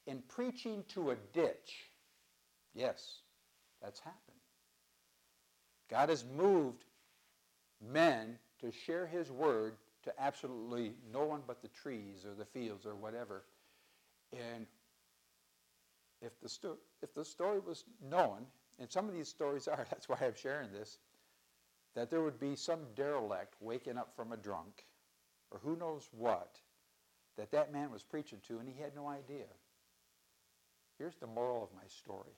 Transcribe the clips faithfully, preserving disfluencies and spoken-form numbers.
in preaching to a ditch. Yes, that's happened. God has moved men to share his word to absolutely no one but the trees or the fields or whatever. And if the, sto- if the story was known, and some of these stories are, that's why I'm sharing this, that there would be some derelict waking up from a drunk, or who knows what, that that man was preaching to, and he had no idea. Here's the moral of my story.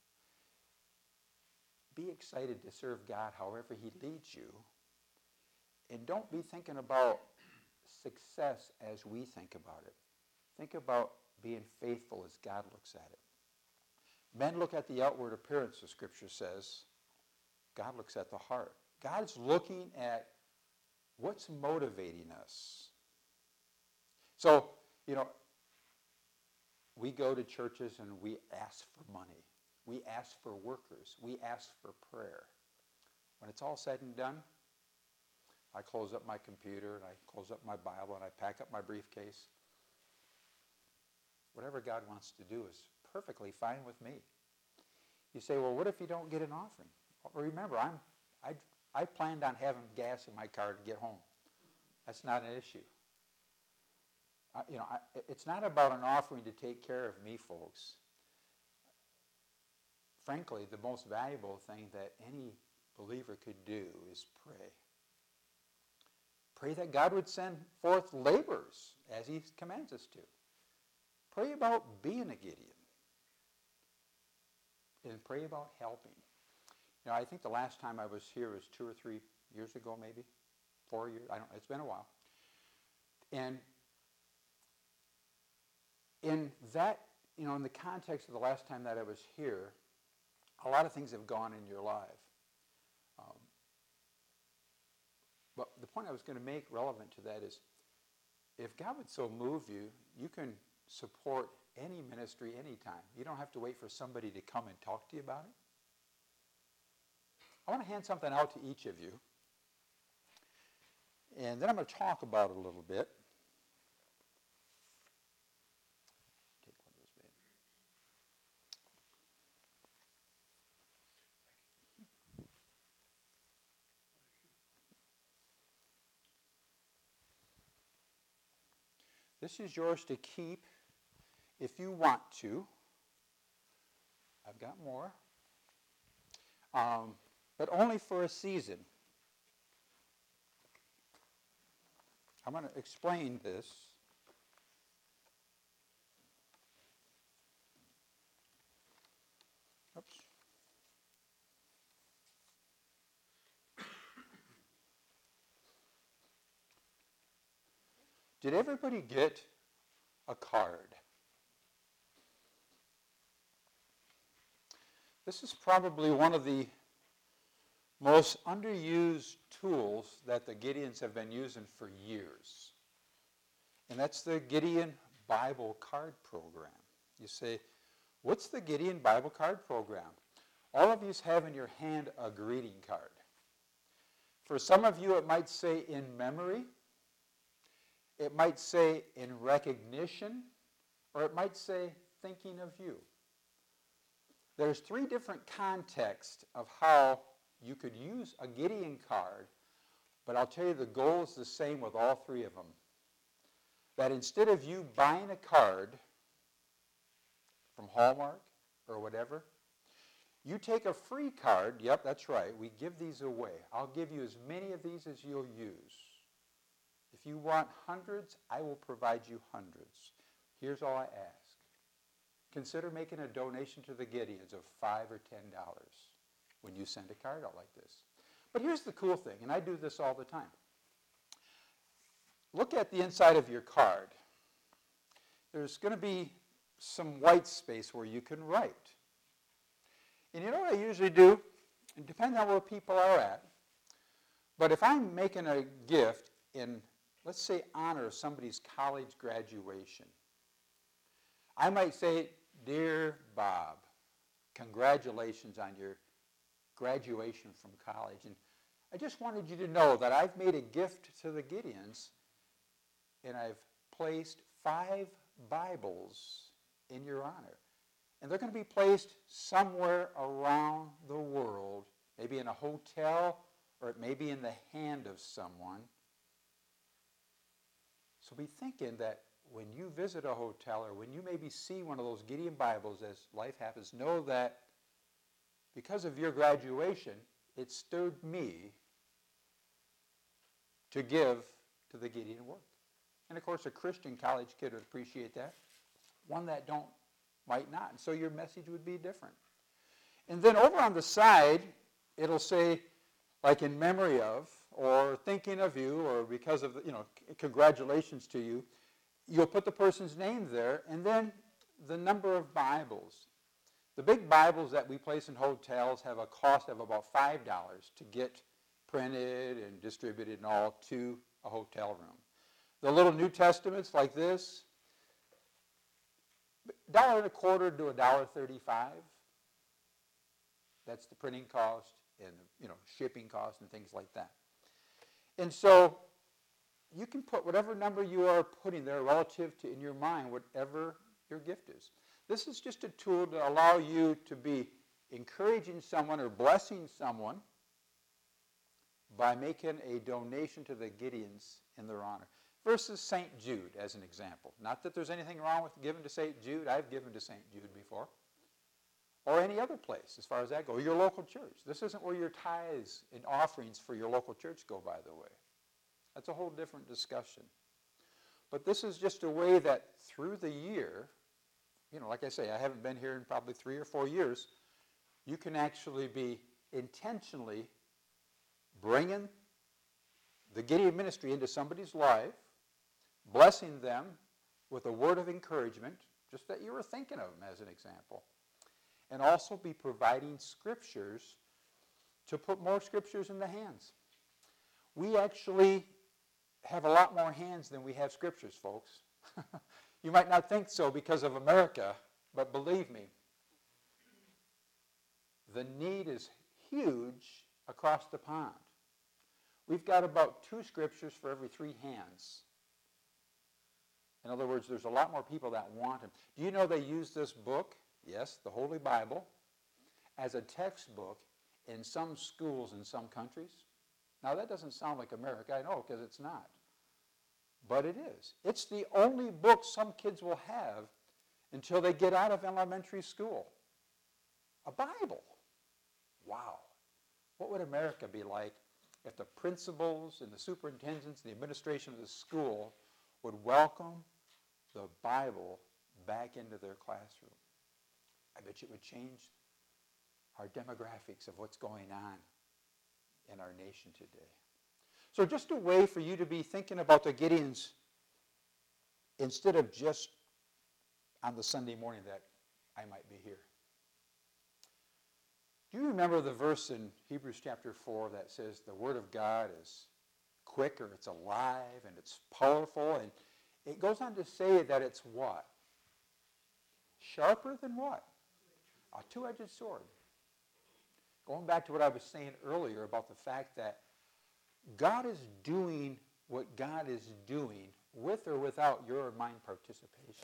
Be excited to serve God however he leads you, and don't be thinking about success as we think about it. Think about being faithful as God looks at it. Men look at the outward appearance, the scripture says. God looks at the heart. God's looking at what's motivating us. So, you know, we go to churches and we ask for money. We ask for workers. We ask for prayer. When it's all said and done, I close up my computer and I close up my Bible and I pack up my briefcase. Whatever God wants to do is perfectly fine with me. You say, well, what if you don't get an offering? Well, remember, I'm, I, I planned on having gas in my car to get home. That's not an issue. I, you know, I, it's not about an offering to take care of me, folks. Frankly, the most valuable thing that any believer could do is pray. Pray that God would send forth laborers as he commands us to. Pray about being a Gideon. And pray about helping. You know, I think the last time I was here was two or three years ago, maybe. Four years. I don't know. It's been a while. And in that, you know, in the context of the last time that I was here, a lot of things have gone in your life. Um, but the point I was going to make relevant to that is, if God would so move you, you can support any ministry anytime. You don't have to wait for somebody to come and talk to you about it. I want to hand something out to each of you. And then I'm going to talk about it a little bit. Take one of those, babe. This is yours to keep if you want to. I've got more. Um, but only for a season. I'm going to explain this. Oops. Did everybody get a card? This is probably one of the most underused tools that the Gideons have been using for years. And that's the Gideon Bible Card Program. You say, what's the Gideon Bible Card Program? All of you have in your hand a greeting card. For some of you, it might say in memory. It might say in recognition. Or it might say thinking of you. There's three different contexts of how you could use a Gideon card, but I'll tell you the goal is the same with all three of them. That instead of you buying a card from Hallmark or whatever, you take a free card. Yep, that's right. We give these away. I'll give you as many of these as you'll use. If you want hundreds, I will provide you hundreds. Here's all I ask. Consider making a donation to the Gideons of five or ten dollars when you send a card out like this. But here's the cool thing, and I do this all the time. Look at the inside of your card. There's going to be some white space where you can write. And you know what I usually do? It depends on where people are at. But if I'm making a gift in, let's say, honor of somebody's college graduation, I might say, Dear Bob, congratulations on your graduation from college. And I just wanted you to know that I've made a gift to the Gideons, and I've placed five Bibles in your honor. And they're going to be placed somewhere around the world, maybe in a hotel, or it may be in the hand of someone. So be thinking that when you visit a hotel or when you maybe see one of those Gideon Bibles as life happens, know that because of your graduation, it stirred me to give to the Gideon work. And of course, a Christian college kid would appreciate that. One that don't might not. And so your message would be different. And then over on the side, it'll say, like in memory of, or thinking of you, or because of, you know, congratulations to you. You'll put the person's name there, and then the number of Bibles. The big Bibles that we place in hotels have a cost of about five dollars to get printed and distributed and all to a hotel room. The little New Testaments like this, a dollar and a quarter to a dollar thirty-five. That's the printing cost and, you know, shipping costs and things like that. And so you can put whatever number you are putting there relative to, in your mind, whatever your gift is. This is just a tool to allow you to be encouraging someone or blessing someone by making a donation to the Gideons in their honor. Versus Saint Jude as an example. Not that there's anything wrong with giving to Saint Jude. I've given to Saint Jude before. Or any other place as far as that goes. Your local church. This isn't where your tithes and offerings for your local church go, by the way. That's a whole different discussion. But this is just a way that through the year, you know, like I say, I haven't been here in probably three or four years, you can actually be intentionally bringing the Gideon ministry into somebody's life, blessing them with a word of encouragement, just that you were thinking of them as an example, and also be providing scriptures to put more scriptures in the hands. We actually have a lot more hands than we have scriptures, folks. You might not think so because of America, but believe me, the need is huge across the pond. We've got about two scriptures for every three hands. In other words, there's a lot more people that want them. Do you know they use this book, yes, the Holy Bible, as a textbook in some schools in some countries? Now, that doesn't sound like America, I know, because it's not. But it is. It's the only book some kids will have until they get out of elementary school. A Bible. Wow. What would America be like if the principals and the superintendents and the administration of the school would welcome the Bible back into their classroom? I bet you it would change our demographics of what's going on in our nation today. So just a way for you to be thinking about the Gideons instead of just on the Sunday morning that I might be here. Do you remember the verse in Hebrews chapter four that says the Word of God is quick, or it's alive, and it's powerful, and it goes on to say that it's what? Sharper than what? A two-edged sword. Going back to what I was saying earlier about the fact that God is doing what God is doing with or without your or mine participation.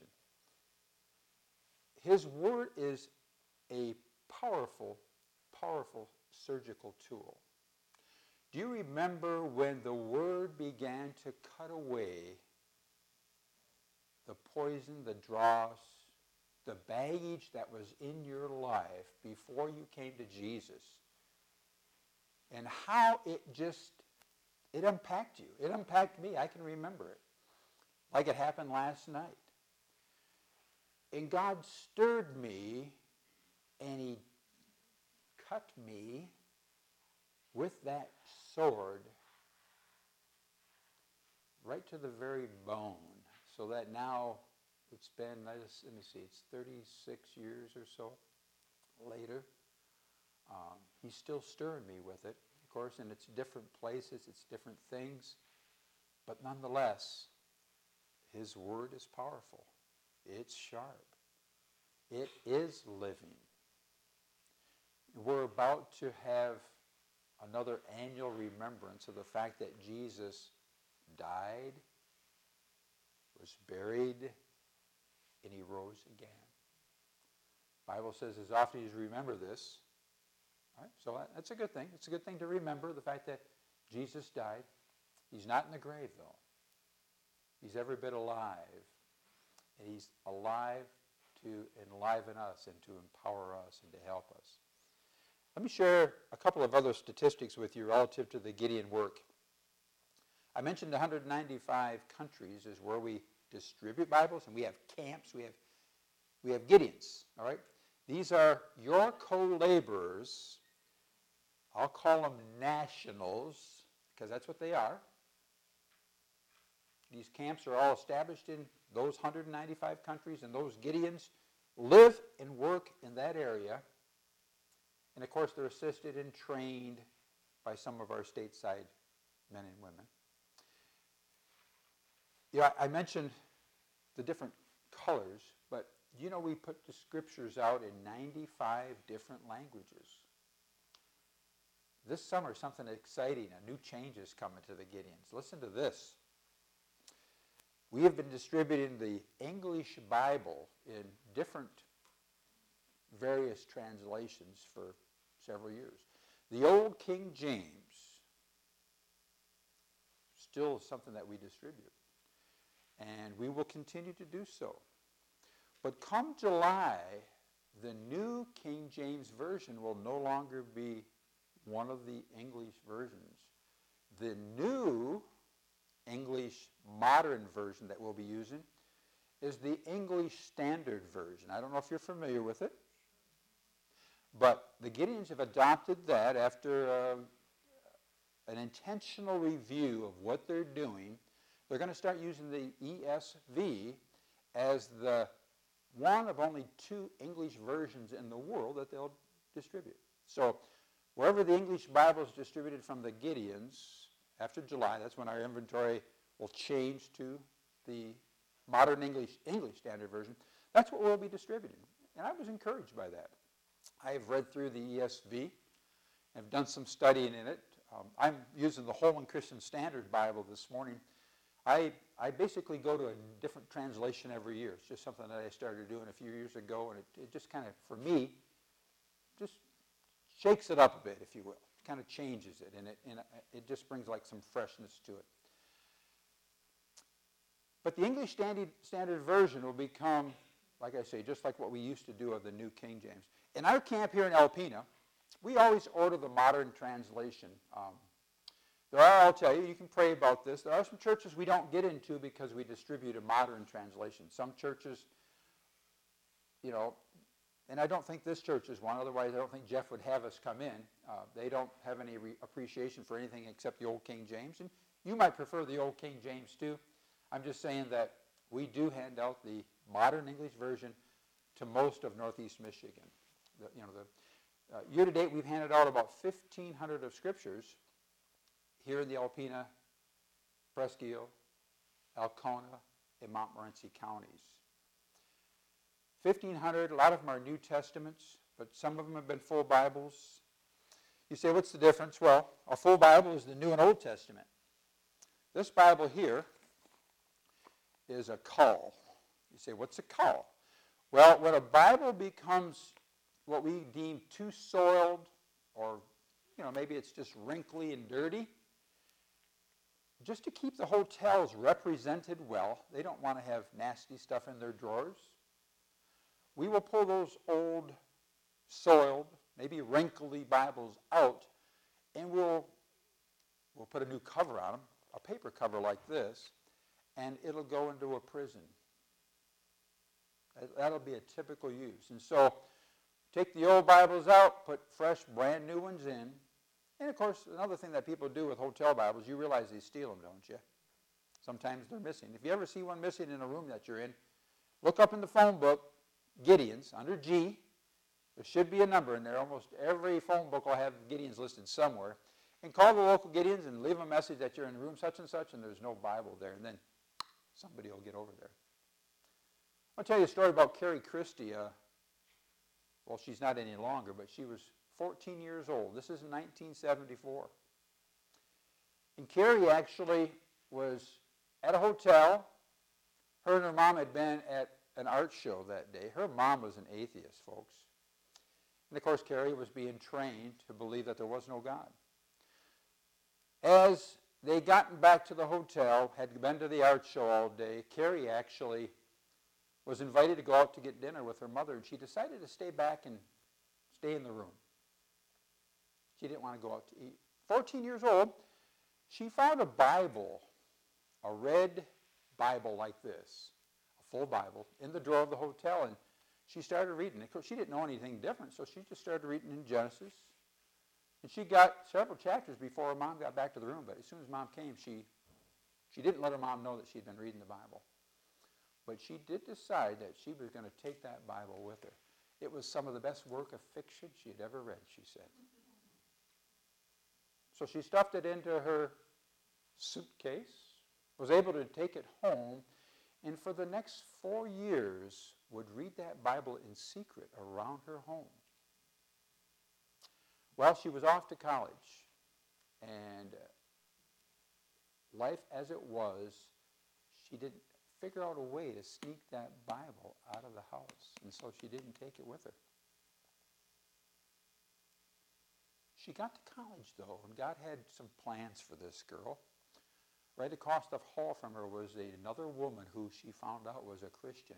His word is a powerful, powerful surgical tool. Do you remember when the word began to cut away the poison, the dross, the baggage that was in your life before you came to Jesus? And how it just, it impacted you. It impacted me. I can remember it. Like it happened last night. And God stirred me, and he cut me with that sword right to the very bone, so that now it's been, let me see, it's thirty-six years or so later. Um, he's still stirring me with it, of course, and it's different places, it's different things, but nonetheless, his word is powerful. It's sharp. It is living. We're about to have another annual remembrance of the fact that Jesus died, was buried, and he rose again. The Bible says, as often as you remember this. Right? So that's a good thing. It's a good thing to remember the fact that Jesus died. He's not in the grave, though. He's every bit alive. And he's alive to enliven us and to empower us and to help us. Let me share a couple of other statistics with you relative to the Gideon work. I mentioned one hundred ninety-five countries is where we distribute Bibles, and we have camps, we have, we have Gideons, all right? These are your co-laborers. I'll call them nationals, because that's what they are. These camps are all established in those one hundred ninety-five countries, and those Gideons live and work in that area. And of course, they're assisted and trained by some of our stateside men and women. Yeah, I mentioned the different colors, but you know we put the scriptures out in ninety-five different languages. This summer, something exciting, a new change is coming to the Gideons. Listen to this. We have been distributing the English Bible in different various translations for several years. The Old King James, still something that we distribute. And we will continue to do so. But come July, the new King James Version will no longer be one of the English versions. The new English Modern Version that we'll be using is the English Standard Version. I don't know if you're familiar with it, but the Gideons have adopted that after uh, an intentional review of what they're doing. They're going to start using the E S V as the one of only two English versions in the world that they'll distribute. So wherever the English Bible is distributed from the Gideons, after July, that's when our inventory will change to the modern English English Standard Version. That's what we'll be distributing. And I was encouraged by that. I've read through the E S V. I've done some studying in it. Um, I'm using the Holman Christian Standard Bible this morning. I, I basically go to a different translation every year. It's just something that I started doing a few years ago, and it, it just kind of, for me, just shakes it up a bit, if you will. It kind of changes it, and it, and it just brings like some freshness to it. But the English Standard, Standard Version will become, like I say, just like what we used to do of the New King James. In our camp here in Alpena, we always order the modern translation. Um, there are, I'll tell you, you can pray about this. There are some churches we don't get into because we distribute a modern translation. Some churches, you know, and I don't think this church is one. Otherwise, I don't think Jeff would have us come in. Uh, they don't have any re- appreciation for anything except the Old King James. And you might prefer the Old King James too. I'm just saying that we do hand out the modern English version to most of Northeast Michigan. The, you know, the uh, year to date, we've handed out about fifteen hundred of scriptures here in the Alpena, Presque Isle, Alcona, and Montmorency counties. fifteen hundred, a lot of them are New Testaments, but some of them have been full Bibles. You say, what's the difference? Well, a full Bible is the New and Old Testament. This Bible here is a cull. You say, what's a cull? Well, when a Bible becomes what we deem too soiled, or you know, maybe it's just wrinkly and dirty, just to keep the hotels represented well, they don't want to have nasty stuff in their drawers, we will pull those old, soiled, maybe wrinkly Bibles out, and we'll, we'll put a new cover on them, a paper cover like this, and it'll go into a prison. That'll be a typical use. And so, take the old Bibles out, put fresh, brand new ones in. And of course, another thing that people do with hotel Bibles, you realize they steal them, don't you? Sometimes they're missing. If you ever see one missing in a room that you're in, look up in the phone book, Gideons, under G. There should be a number in there. Almost every phone book will have Gideons listed somewhere. And call the local Gideons and leave a message that you're in room such and such and there's no Bible there. And then somebody will get over there. I'll tell you a story about Carrie Christie. Uh, well, she's not any longer, but she was fourteen years old. This is in nineteen seventy-four. And Carrie actually was at a hotel. Her and her mom had been at an art show that day. Her mom was an atheist, folks. And of course, Carrie was being trained to believe that there was no God. As they gotten back to the hotel, had been to the art show all day, Carrie actually was invited to go out to get dinner with her mother, and she decided to stay back and stay in the room. She didn't want to go out to eat. fourteen years old, she found a Bible, a red Bible like this, a full Bible, in the drawer of the hotel, and she started reading. Of course, she didn't know anything different, so she just started reading in Genesis. And she got several chapters before her mom got back to the room, but as soon as mom came, she, she didn't let her mom know that she'd been reading the Bible. But she did decide that she was going to take that Bible with her. It was some of the best work of fiction she had ever read, she said. So she stuffed it into her suitcase, was able to take it home, and for the next four years would read that Bible in secret around her home. Well, she was off to college, and life as it was, she didn't figure out a way to sneak that Bible out of the house, and so she didn't take it with her. She got to college, though, and God had some plans for this girl. Right across the hall from her was another woman who she found out was a Christian.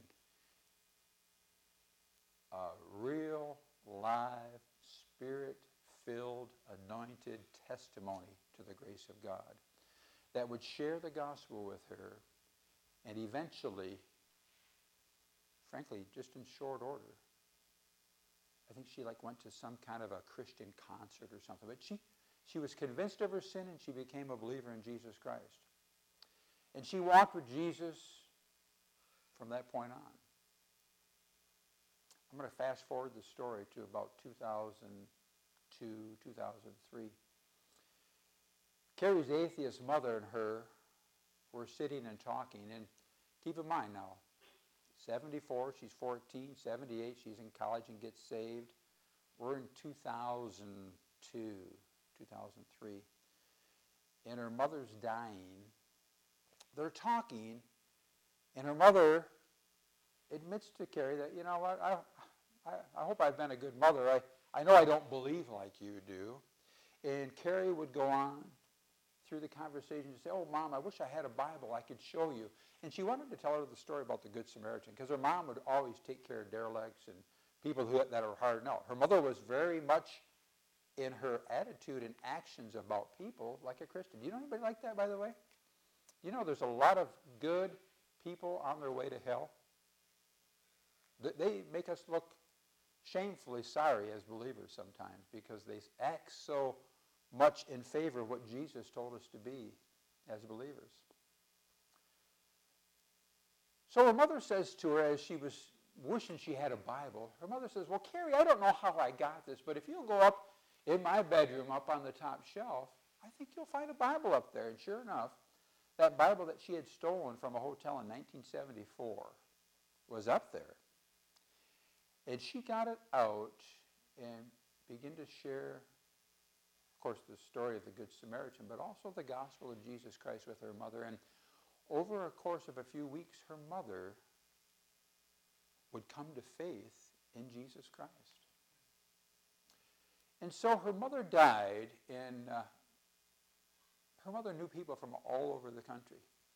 A real, live, Spirit-filled, anointed testimony to the grace of God that would share the gospel with her, and eventually, frankly, just in short order, I think she like went to some kind of a Christian concert or something. But she, she was convinced of her sin, and she became a believer in Jesus Christ. And she walked with Jesus from that point on. I'm going to fast forward the story to about two thousand two, two thousand three. Carrie's atheist mother and her were sitting and talking. And keep in mind now, seventy-four, she's fourteen, seventy-eight, she's in college and gets saved. We're in two thousand two, two thousand three. And her mother's dying. They're talking, and her mother admits to Carrie that, you know what, I, I, I hope I've been a good mother. I, I know I don't believe like you do. And Carrie would go on through the conversation and say, oh, Mom, I wish I had a Bible I could show you. And she wanted to tell her the story about the Good Samaritan, because her mom would always take care of derelicts and people who, that are hard to know. Her mother was very much in her attitude and actions about people like a Christian. Do you know anybody like that, by the way? You know there's a lot of good people on their way to hell. They make us look shamefully sorry as believers sometimes because they act so much in favor of what Jesus told us to be as believers. So her mother says to her, as she was wishing she had a Bible, her mother says, well, Carrie, I don't know how I got this, but if you'll go up in my bedroom up on the top shelf, I think you'll find a Bible up there. And sure enough, that Bible that she had stolen from a hotel in nineteen seventy-four was up there. And she got it out and began to share, of course, the story of the Good Samaritan, but also the gospel of Jesus Christ with her mother. And over a course of a few weeks, her mother would come to faith in Jesus Christ. And so her mother died, and uh, her mother knew people from all over the country.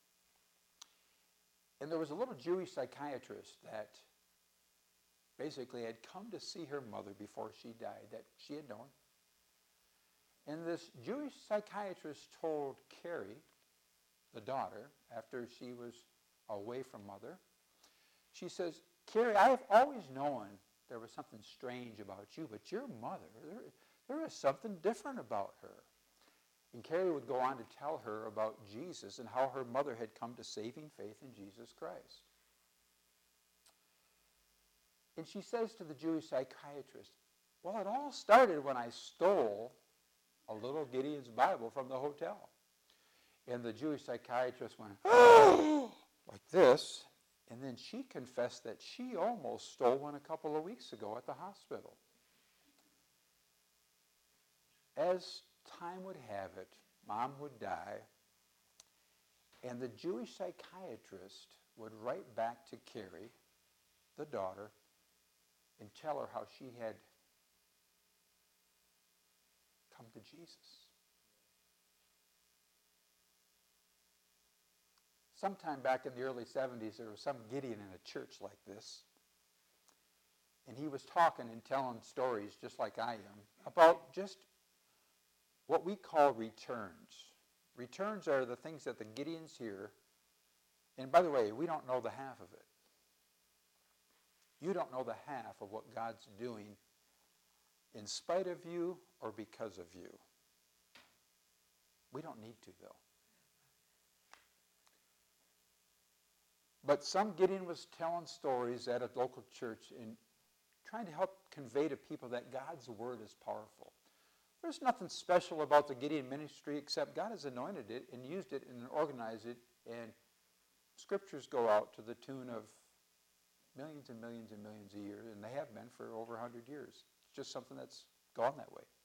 And there was a little Jewish psychiatrist that basically had come to see her mother before she died, that she had known. And this Jewish psychiatrist told Carrie, the daughter, after she was away from mother, she says, Carrie, I have always known there was something strange about you, but your mother, there, there is something different about her. And Carrie would go on to tell her about Jesus and how her mother had come to saving faith in Jesus Christ. And she says to the Jewish psychiatrist, well, it all started when I stole a little Gideon's Bible from the hotel. And the Jewish psychiatrist went, oh, like this. And then she confessed that she almost stole one a couple of weeks ago at the hospital. As time would have it, Mom would die, and the Jewish psychiatrist would write back to Carrie the daughter and tell her how she had come to Jesus. Sometime back in the early seventies, there was some Gideon in a church like this. And he was talking and telling stories, just like I am, about just what we call returns. Returns are the things that the Gideons hear. And by the way, we don't know the half of it. You don't know the half of what God's doing in spite of you or because of you. We don't need to, though. But some Gideon was telling stories at a local church and trying to help convey to people that God's word is powerful. There's nothing special about the Gideon ministry except God has anointed it and used it and organized it, and scriptures go out to the tune of millions and millions and millions a year, and they have been for over one hundred years. It's just something that's gone that way.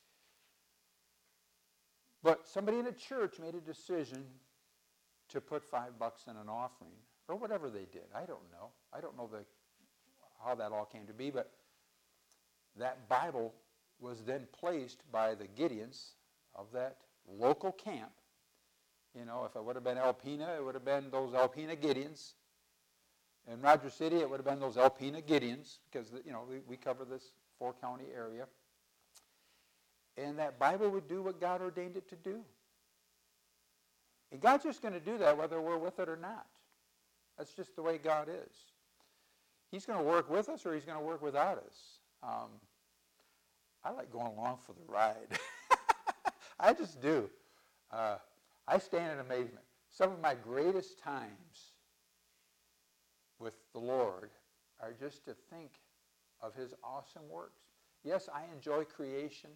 But somebody in a church made a decision to put five bucks in an offering, or whatever they did. I don't know. I don't know the, how that all came to be, but that Bible was then placed by the Gideons of that local camp. You know, if it would have been Alpena, it would have been those Alpena Gideons. In Rogers City, it would have been those Alpena Gideons, because, you know, we, we cover this four-county area. And that Bible would do what God ordained it to do. And God's just going to do that whether we're with it or not. That's just the way God is. He's going to work with us or he's going to work without us. Um, I like going along for the ride. I just do. Uh, I stand in amazement. Some of my greatest times with the Lord are just to think of his awesome works. Yes, I enjoy creation.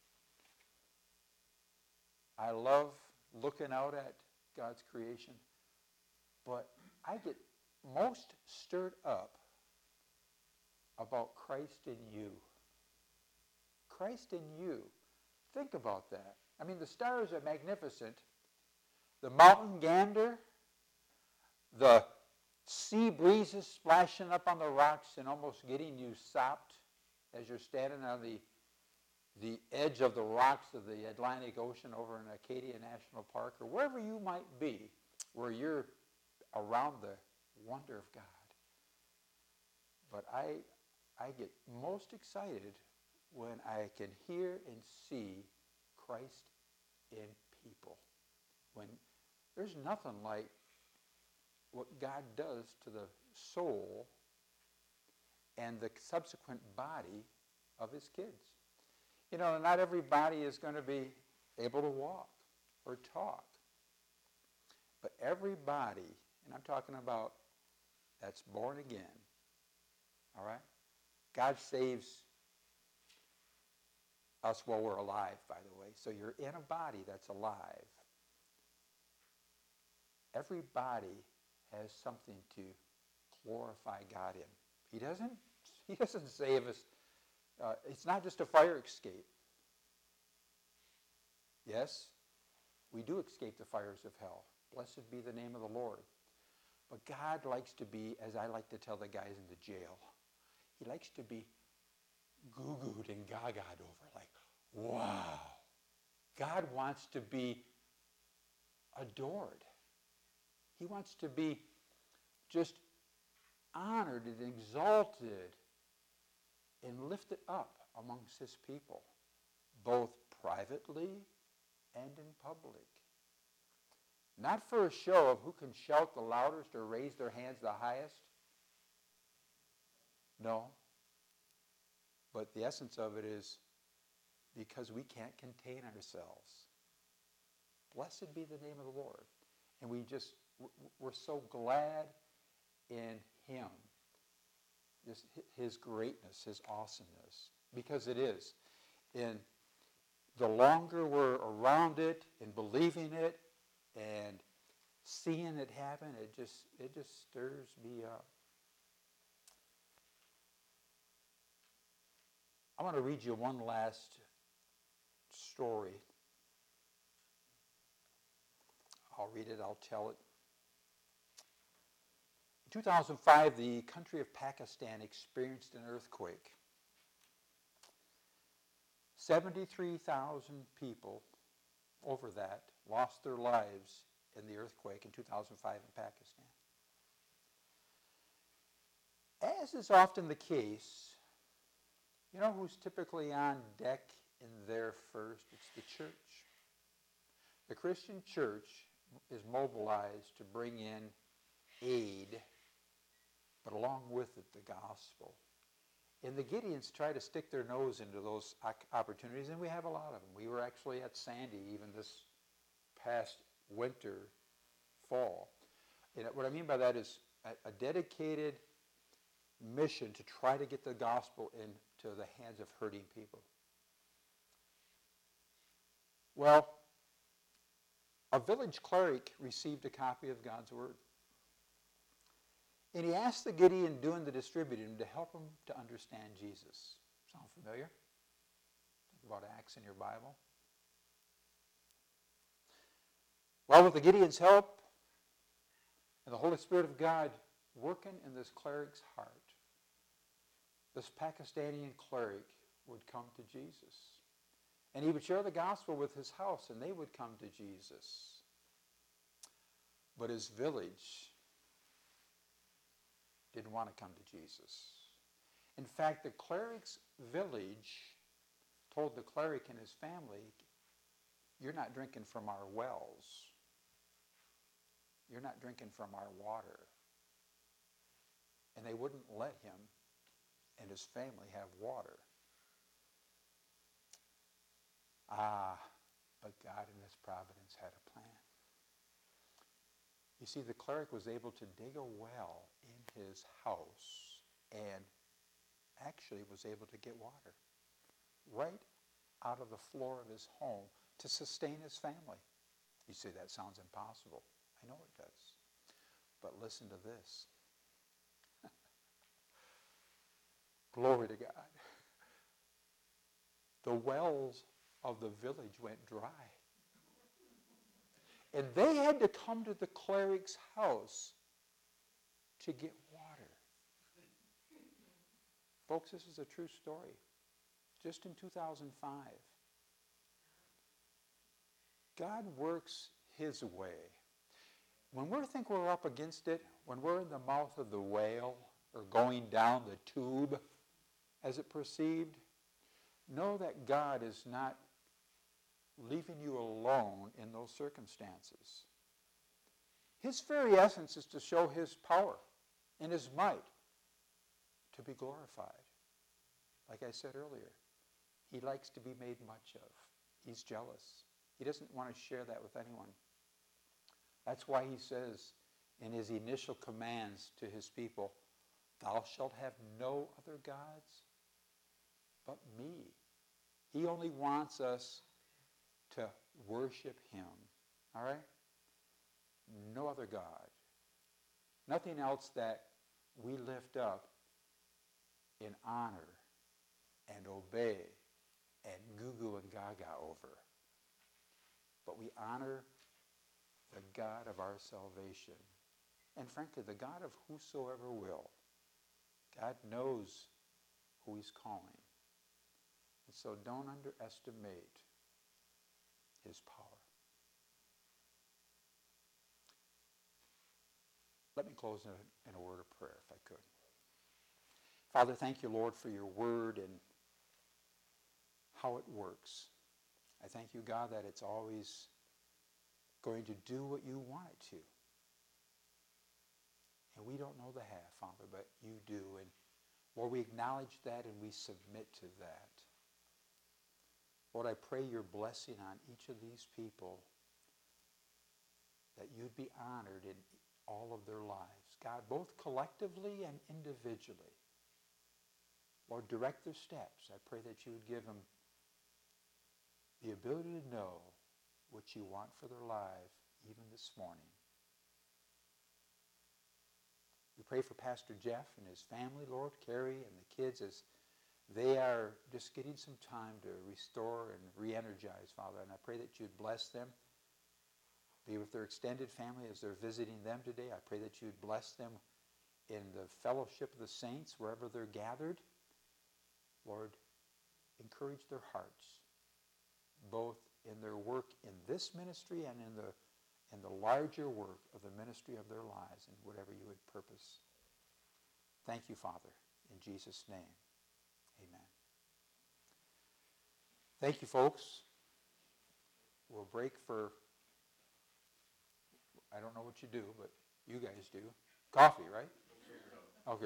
I love looking out at God's creation. But I get most stirred up about Christ in you. Christ in you. Think about that. I mean, the stars are magnificent. The mountain gander, the sea breezes splashing up on the rocks and almost getting you sopped as you're standing on the, the edge of the rocks of the Atlantic Ocean over in Acadia National Park, or wherever you might be, where you're around the wonder of God. But I, I get most excited when I can hear and see Christ in people. When there's nothing like what God does to the soul and the subsequent body of his kids. You know, not everybody is going to be able to walk or talk. But everybody, and I'm talking about that's born again, all right? God saves us while we're alive, by the way. So you're in a body that's alive. Every body has something to glorify God in. He doesn't, he doesn't save us. Uh, it's not just a fire escape. Yes, we do escape the fires of hell. Blessed be the name of the Lord. But God likes to be, as I like to tell the guys in the jail, he likes to be goo-gooed and gagaed over, like, wow. God wants to be adored. He wants to be just honored and exalted and lifted up amongst his people, both privately and in public. Not for a show of who can shout the loudest or raise their hands the highest. No. But the essence of it is because we can't contain ourselves. Blessed be the name of the Lord. And we just, we're so glad in him. Just his greatness, his awesomeness. Because it is. And the longer we're around it and believing it and seeing it happen, it just it just stirs me up. I want to read you one last story. I'll read it, I'll tell it. In two thousand five, the country of Pakistan experienced an earthquake. seventy-three thousand people over that lost their lives in the earthquake in two thousand five in Pakistan. As is often the case, you know who's typically on deck in there first? It's the church. The Christian church is mobilized to bring in aid, but along with it, the gospel. And the Gideons try to stick their nose into those opportunities, and we have a lot of them. We were actually at Sandy even this past winter, fall. And what I mean by that is a, a dedicated mission to try to get the gospel into the hands of hurting people. Well, a village cleric received a copy of God's Word. And he asked the Gideon doing the distributing to help him to understand Jesus. Sound familiar? Think about Acts in your Bible. Well, with the Gideon's help and the Holy Spirit of God working in this cleric's heart, this Pakistani cleric would come to Jesus. And he would share the gospel with his house, and they would come to Jesus. But his village didn't want to come to Jesus. In fact, the cleric's village told the cleric and his family, "You're not drinking from our wells. You're not drinking from our water." And they wouldn't let him and his family have water. Ah, but God in his providence had a plan. You see, the cleric was able to dig a well in his house and actually was able to get water right out of the floor of his home to sustain his family. You say that sounds impossible. I know it does. But listen to this. Glory to God. The wells of the village went dry. And they had to come to the cleric's house to get water. Folks, this is a true story. Just in two thousand five, God works his way. When we think we're up against it, when we're in the mouth of the whale or going down the tube as it perceived, know that God is not leaving you alone in those circumstances. His very essence is to show his power and his might to be glorified. Like I said earlier, he likes to be made much of. He's jealous. He doesn't want to share that with anyone. That's why he says in his initial commands to his people, "Thou shalt have no other gods but me." He only wants us to worship him. All right? No other God. Nothing else that we lift up in honor and obey and goo goo and gaga over. But we honor the God of our salvation. And frankly, the God of whosoever will. God knows who he's calling. And so don't underestimate his power. Let me close in a, in a word of prayer, if I could. Father, thank you, Lord, for your word and how it works. I thank you, God, that it's always going to do what you want it to. And we don't know the half, Father, but you do. And Lord, we acknowledge that and we submit to that. Lord, I pray your blessing on each of these people, that you'd be honored in all of their lives. God, both collectively and individually. Lord, direct their steps. I pray that you would give them the ability to know what you want for their life, even this morning. We pray for Pastor Jeff and his family, Lord, Carrie and the kids, as they are just getting some time to restore and re-energize, Father. And I pray that you'd bless them. Be with their extended family as they're visiting them today. I pray that you'd bless them in the fellowship of the saints, wherever they're gathered. Lord, encourage their hearts, both in their work in this ministry and in the, in the larger work of the ministry of their lives and whatever you would purpose. Thank you, Father, in Jesus' name. Amen. Thank you, folks. We'll break for, I don't know what you do, but you guys do. Coffee, right? Okay.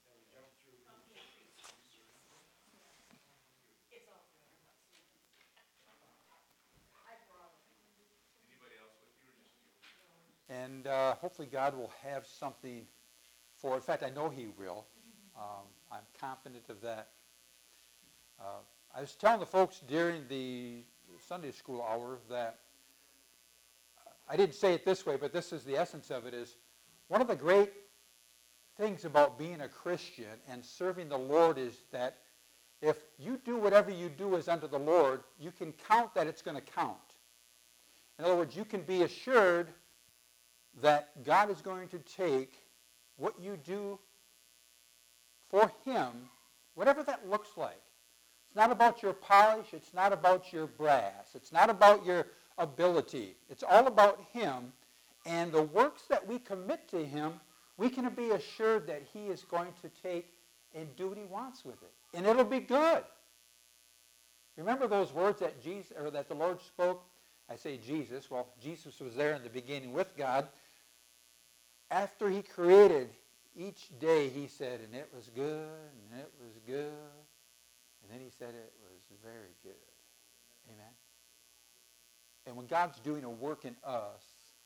And uh, hopefully God will have something for, in fact, I know he will. Um, I'm confident of that. Uh, I was telling the folks during the Sunday school hour that, I didn't say it this way, but this is the essence of it, is one of the great things about being a Christian and serving the Lord is that if you do whatever you do as unto the Lord, you can count that it's going to count. In other words, you can be assured that God is going to take what you do for him, whatever that looks like. It's not about your polish. It's not about your brass. It's not about your ability. It's all about him. And the works that we commit to him, we can be assured that he is going to take and do what he wants with it. And it'll be good. Remember those words that Jesus or that the Lord spoke? I say Jesus. Well, Jesus was there in the beginning with God. After he created, each day he said, and it was good, and it was good. And then he said it was very good. Amen. And when God's doing a work in us,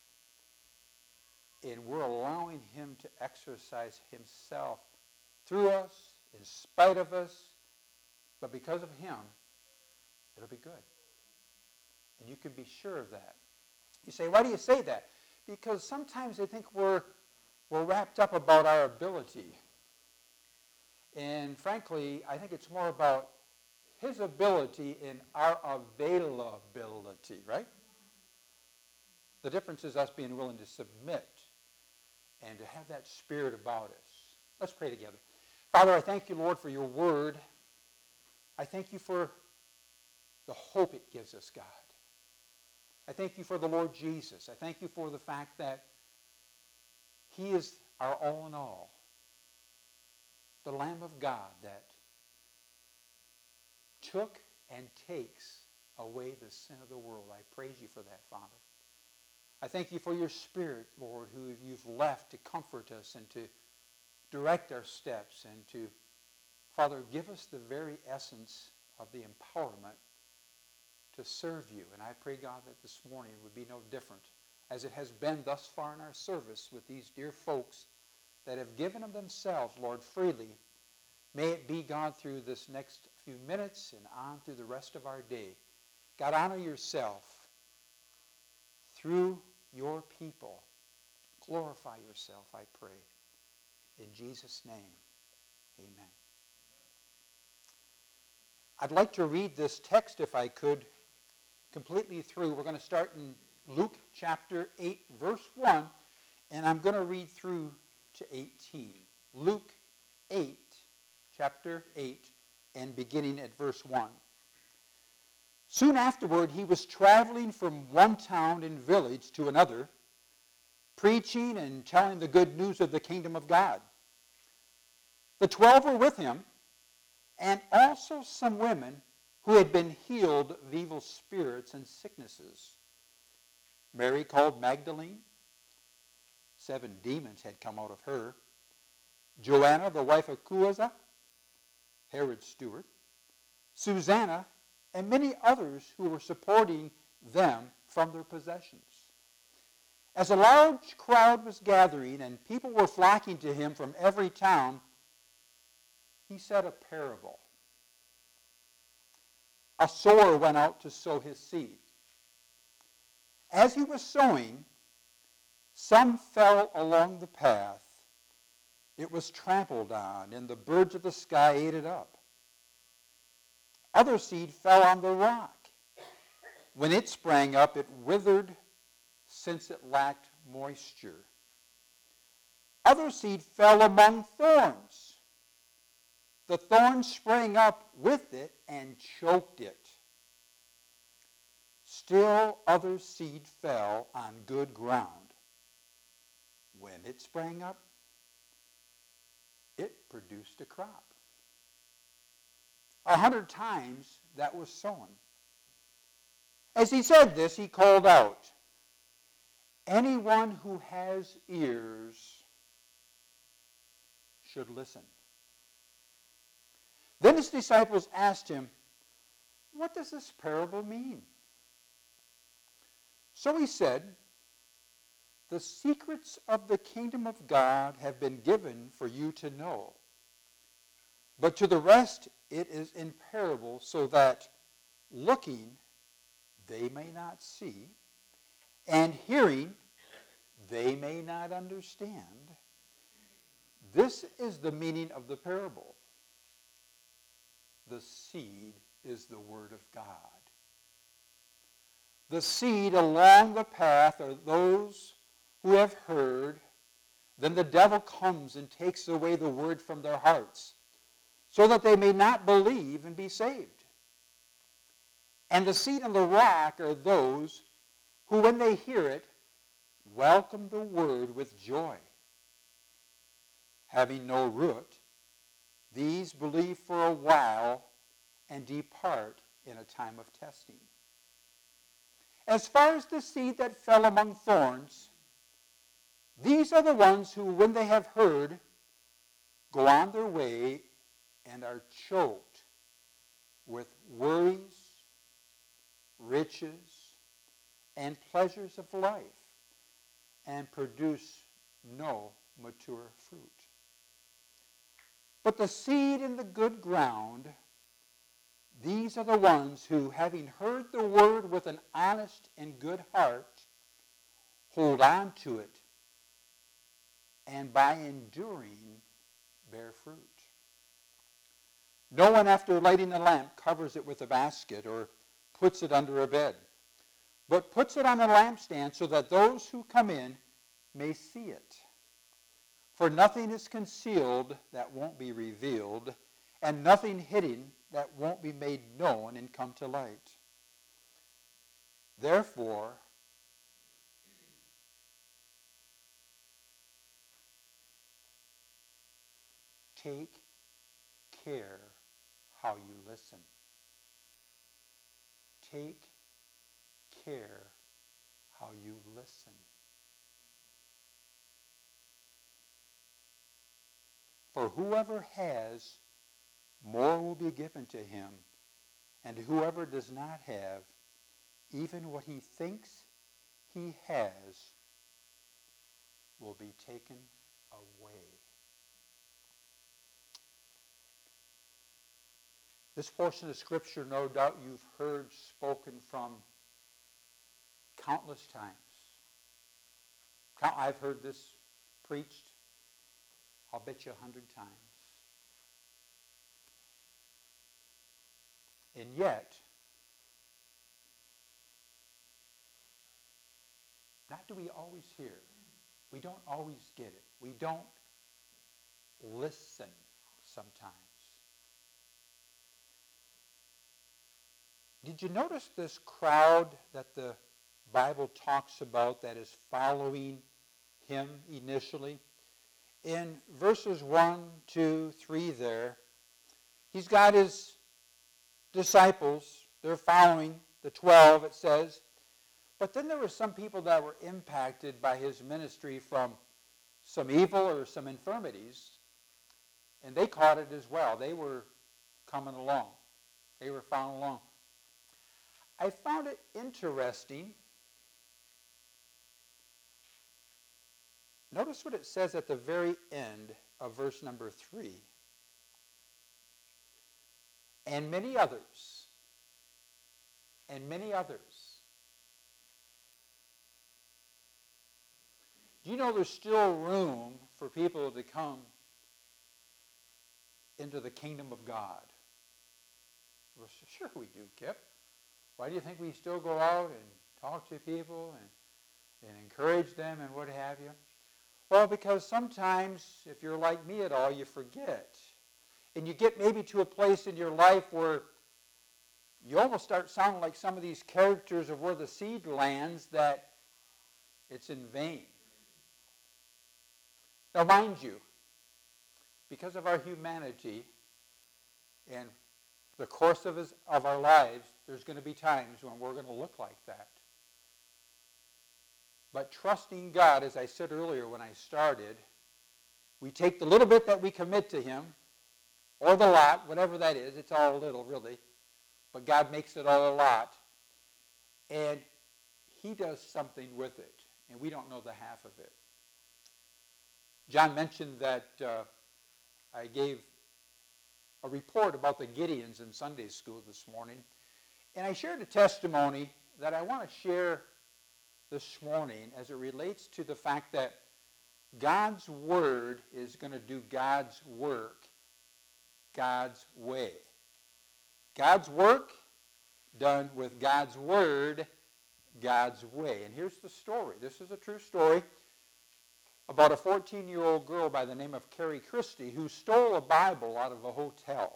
and we're allowing him to exercise himself through us, in spite of us, but because of him, it'll be good. And you can be sure of that. You say, why do you say that? Because sometimes I think we're, we're wrapped up about our ability. And frankly, I think it's more about his ability and our availability, right? The difference is us being willing to submit and to have that spirit about us. Let's pray together. Father, I thank you, Lord, for your word. I thank you for the hope it gives us, God. I thank you for the Lord Jesus. I thank you for the fact that he is our all in all. The Lamb of God that took and takes away the sin of the world. I praise you for that, Father. I thank you for your Spirit, Lord, who you've left to comfort us and to direct our steps and to, Father, give us the very essence of the empowerment to serve you. And I pray, God, that this morning would be no different, as it has been thus far in our service with these dear folks that have given of themselves, Lord, freely. May it be, God, through this next few minutes and on through the rest of our day. God, honor yourself through your people. Glorify yourself, I pray. In Jesus' name, amen. I'd like to read this text, if I could, completely through. We're going to start in Luke chapter eight, verse one, and I'm going to read through to eighteen. Luke eight, chapter eight, and beginning at verse one. Soon afterward, he was traveling from one town and village to another, preaching and telling the good news of the kingdom of God. The twelve were with him, and also some women who had been healed of evil spirits and sicknesses. Mary, called Magdalene, seven demons had come out of her. Joanna, the wife of Chuza, Herod's steward. Susanna, and many others who were supporting them from their possessions. As a large crowd was gathering and people were flocking to him from every town, he said a parable. A sower went out to sow his seed. As he was sowing, some fell along the path. It was trampled on, and the birds of the sky ate it up. Other seed fell on the rock. When it sprang up, it withered, since it lacked moisture. Other seed fell among thorns. The thorns sprang up with it and choked it. Still other seed fell on good ground. When it sprang up, it produced a crop. A hundred times that was sown. As he said this, he called out, anyone who has ears should listen. Then his disciples asked him, what does this parable mean? So he said, the secrets of the kingdom of God have been given for you to know. But to the rest it is in parable, so that looking they may not see, and hearing they may not understand. This is the meaning of the parable. The seed is the word of God. The seed along the path are those who have heard. Then the devil comes and takes away the word from their hearts, so that they may not believe and be saved. And the seed on the rock are those who, when they hear it, welcome the word with joy. Having no root, these believe for a while and depart in a time of testing. As far as the seed that fell among thorns, these are the ones who, when they have heard, go on their way and are choked with worries, riches, and pleasures of life, and produce no mature fruit. But the seed in the good ground, these are the ones who, having heard the word with an honest and good heart, hold on to it, and by enduring bear fruit. No one, after lighting a lamp, covers it with a basket or puts it under a bed, but puts it on a lampstand so that those who come in may see it. For nothing is concealed that won't be revealed, and nothing hidden that won't be made known and come to light. Therefore, take care how you listen. Take care how you listen. For whoever has, more will be given to him, and whoever does not have, even what he thinks he has will be taken away. This portion of Scripture, no doubt you've heard spoken from countless times. I've heard this preached, I'll bet you a hundred times. And yet, not do we always hear. We don't always get it. We don't listen sometimes. Did you notice this crowd that the Bible talks about that is following him initially? In verses one, two, three there, he's got his disciples. They're following the twelve, it says. But then there were some people that were impacted by his ministry from some evil or some infirmities, and they caught it as well. They were coming along. They were following along. I found it interesting. Notice what it says at the very end of verse number three. And many others. And many others. Do you know there's still room for people to come into the kingdom of God? Well, sure we do, Kip. Why do you think we still go out and talk to people and, and encourage them and what have you? Well, because sometimes, if you're like me at all, you forget. And you get maybe to a place in your life where you almost start sounding like some of these characters of where the seed lands, that it's in vain. Now, mind you, because of our humanity and the course of, his, of our lives, there's going to be times when we're going to look like that. But trusting God, as I said earlier when I started, we take the little bit that we commit to Him, or the lot, whatever that is. It's all a little, really. But God makes it all a lot. And He does something with it. And we don't know the half of it. John mentioned that uh, I gave a report about the Gideons in Sunday school this morning. And I shared a testimony that I want to share this morning as it relates to the fact that God's Word is going to do God's work God's way. God's work done with God's Word God's way. And here's the story. This is a true story about a fourteen-year-old girl by the name of Carrie Christie who stole a Bible out of a hotel.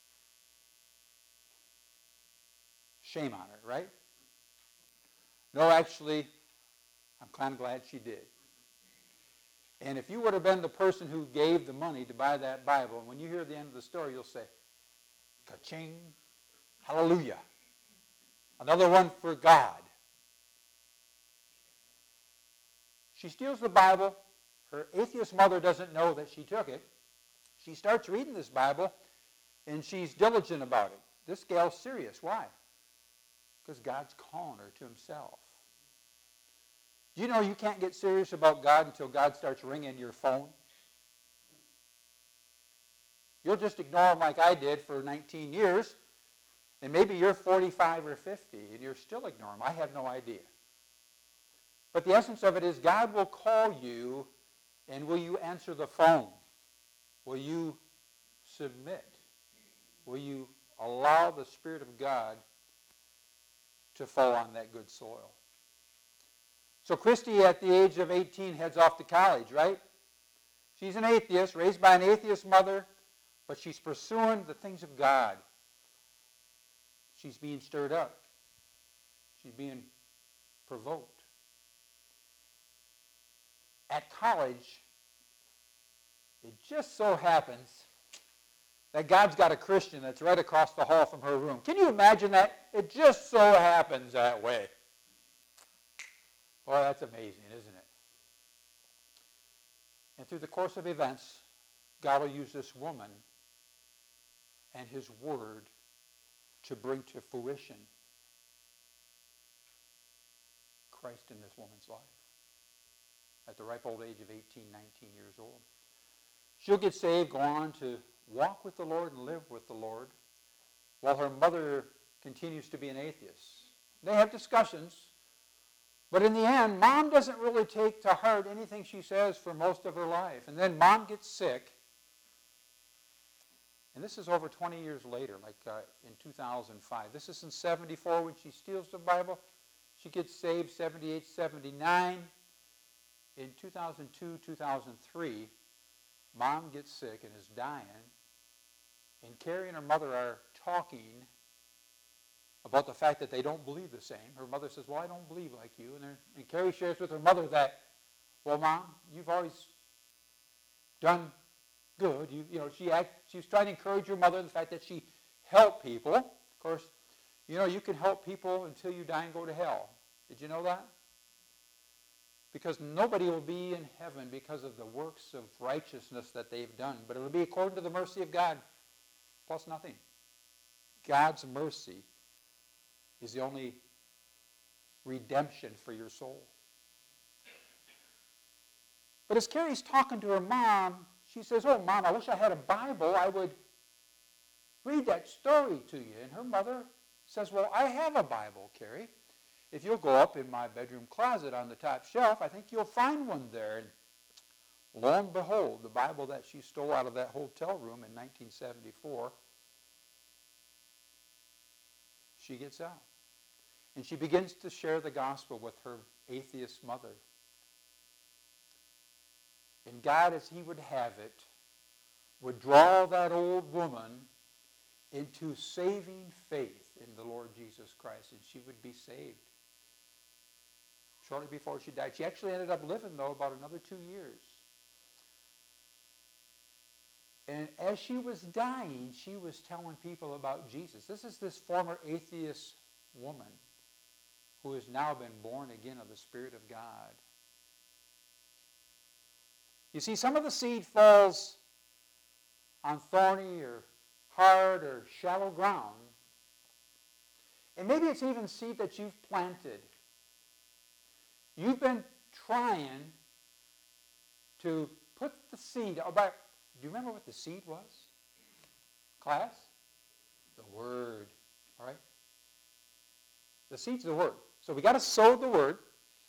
Shame on her, right? No, actually, I'm kind of glad she did. And if you would have been the person who gave the money to buy that Bible, when you hear the end of the story, you'll say, ka-ching, hallelujah. Another one for God. She steals the Bible. Her atheist mother doesn't know that she took it. She starts reading this Bible, and she's diligent about it. This gal's serious. Why? Because God's calling her to Himself. Do you know you can't get serious about God until God starts ringing your phone? You'll just ignore Him like I did for nineteen years, and maybe you're forty-five or fifty, and you're still ignoring Him. I have no idea. But the essence of it is God will call you, and will you answer the phone? Will you submit? Will you allow the Spirit of God to fall on that good soil? So Christy, at the age of eighteen, heads off to college, right? She's an atheist, raised by an atheist mother, but she's pursuing the things of God. She's being stirred up. She's being provoked. At college, it just so happens that God's got a Christian that's right across the hall from her room. Can you imagine that? It just so happens that way. Boy, that's amazing, isn't it? And through the course of events, God will use this woman and His Word to bring to fruition Christ in this woman's life at the ripe old age of eighteen, nineteen years old. She'll get saved, go on to walk with the Lord and live with the Lord, while her mother continues to be an atheist. They have discussions, but in the end, Mom doesn't really take to heart anything she says for most of her life. And then Mom gets sick, and this is over twenty years later, like uh, in two thousand five. This is in seventy-four when she steals the Bible. She gets saved seventy-eight, seventy-nine. In two thousand two, two thousand three, Mom gets sick and is dying, and Carrie and her mother are talking about the fact that they don't believe the same. Her mother says, well, I don't believe like you. And, and Carrie shares with her mother that, well, Mom, you've always done good. You, you know, she act, she's trying to encourage her mother, the fact that she helped people. Of course, you know, you can help people until you die and go to hell. Did you know that? Because nobody will be in heaven because of the works of righteousness that they've done. But it will be according to the mercy of God, plus nothing. God's mercy is the only redemption for your soul. But as Carrie's talking to her mom, she says, oh, Mom, I wish I had a Bible. I would read that story to you. And her mother says, well, I have a Bible, Carrie. If you'll go up in my bedroom closet on the top shelf, I think you'll find one there. And lo and behold, the Bible that she stole out of that hotel room in nineteen seventy-four, she gets out. And she begins to share the gospel with her atheist mother. And God, as he would have it, would draw that old woman into saving faith in the Lord Jesus Christ, and she would be saved shortly before she died. She actually ended up living, though, about another two years. And as she was dying, she was telling people about Jesus. This is this former atheist woman who has now been born again of the Spirit of God. You see, some of the seed falls on thorny or hard or shallow ground. And maybe it's even seed that you've planted. You've been trying to put the seed about. Do you remember what the seed was? Class? The Word. All right? The seed's the Word. So we got to sow the Word.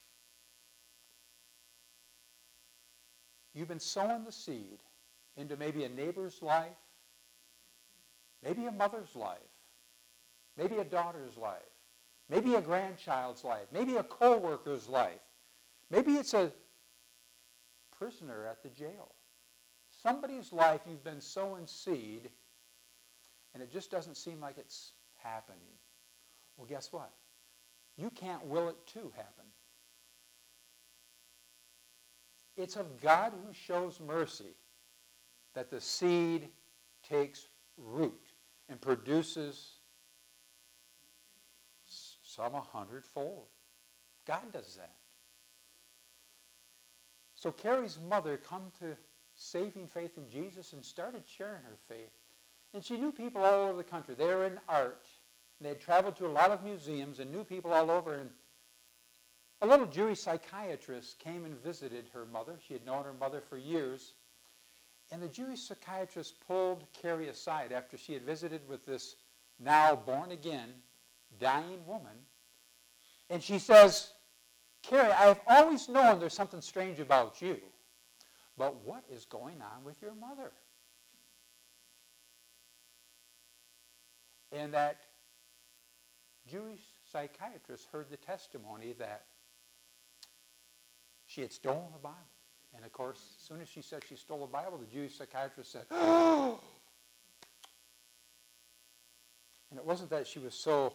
You've been sowing the seed into maybe a neighbor's life, maybe a mother's life, maybe a daughter's life, maybe a grandchild's life, maybe a co-worker's life. Maybe it's a prisoner at the jail. Somebody's life you've been sowing seed, and it just doesn't seem like it's happening. Well, guess what? You can't will it to happen. It's of God who shows mercy that the seed takes root and produces some a hundredfold. God does that. So Carrie's mother come to saving faith in Jesus and started sharing her faith. And she knew people all over the country. They were in art. And they had traveled to a lot of museums and knew people all over. And a little Jewish psychiatrist came and visited her mother. She had known her mother for years. And the Jewish psychiatrist pulled Carrie aside after she had visited with this now born-again, dying woman. And she says, Carrie, I have always known there's something strange about you. But what is going on with your mother? And that Jewish psychiatrist heard the testimony that she had stolen the Bible. And of course, as soon as she said she stole the Bible, the Jewish psychiatrist said, oh! And it wasn't that she was so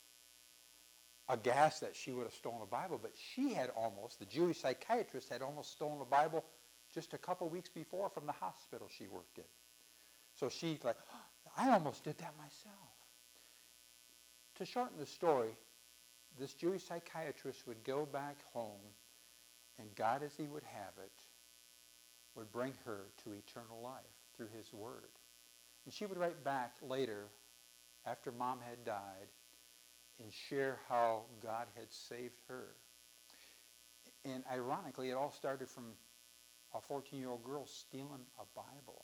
aghast that she would have stolen the Bible, but she had almost, the Jewish psychiatrist had almost stolen the Bible just a couple weeks before from the hospital she worked in. So she's like, oh, I almost did that myself. To shorten the story, this Jewish psychiatrist would go back home, and God, as he would have it, would bring her to eternal life through his word. And she would write back later, after Mom had died, and share how God had saved her. And ironically, it all started from a fourteen-year-old girl stealing a Bible.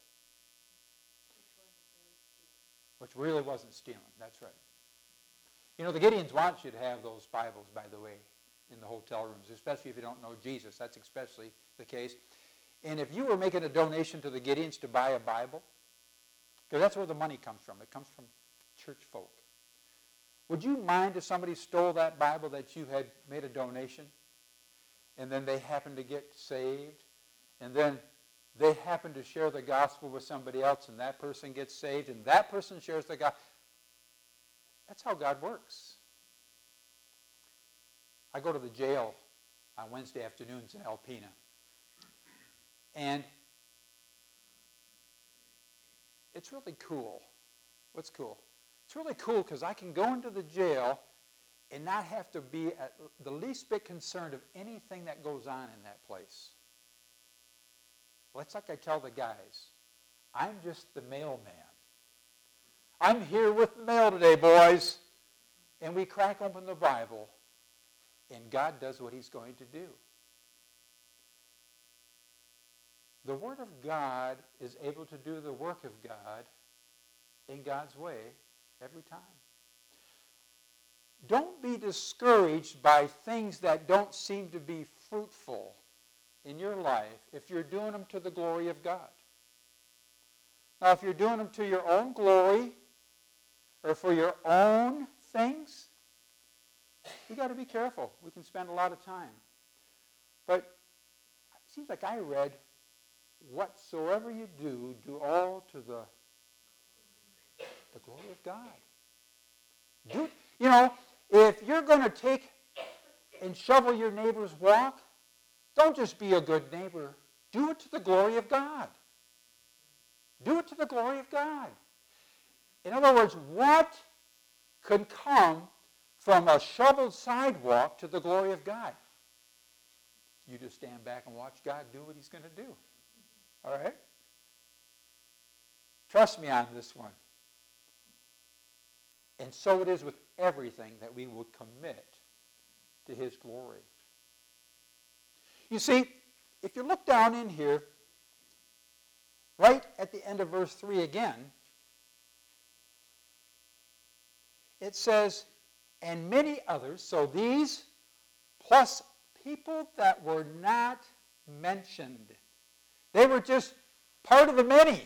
Which really wasn't stealing, that's right. You know, the Gideons want you to have those Bibles, by the way, in the hotel rooms, especially if you don't know Jesus. That's especially the case. And if you were making a donation to the Gideons to buy a Bible, because that's where the money comes from. It comes from church folk. Would you mind if somebody stole that Bible that you had made a donation, and then they happened to get saved, and then they happen to share the gospel with somebody else, and that person gets saved, and that person shares the gospel? That's how God works. I go to the jail on Wednesday afternoons in Alpena. And it's really cool. What's cool? It's really cool because I can go into the jail and not have to be at the least bit concerned of anything that goes on in that place. Well, it's like I tell the guys, I'm just the mailman. I'm here with the mail today, boys. And we crack open the Bible, and God does what he's going to do. The Word of God is able to do the work of God in God's way every time. Don't be discouraged by things that don't seem to be fruitful in your life if you're doing them to the glory of God. Now, if you're doing them to your own glory or for your own things, you got to be careful. We can spend a lot of time. But it seems like I read whatsoever you do, do all to the, the glory of God. Do, you know, if you're going to take and shovel your neighbor's walk, don't just be a good neighbor. Do it to the glory of God. Do it to the glory of God. In other words, what could come from a shoveled sidewalk to the glory of God? You just stand back and watch God do what he's going to do. All right? Trust me on this one. And so it is with everything that we would commit to his glory. You see, if you look down in here, right at the end of verse three again, it says, and many others, so these plus people that were not mentioned. They were just part of the many.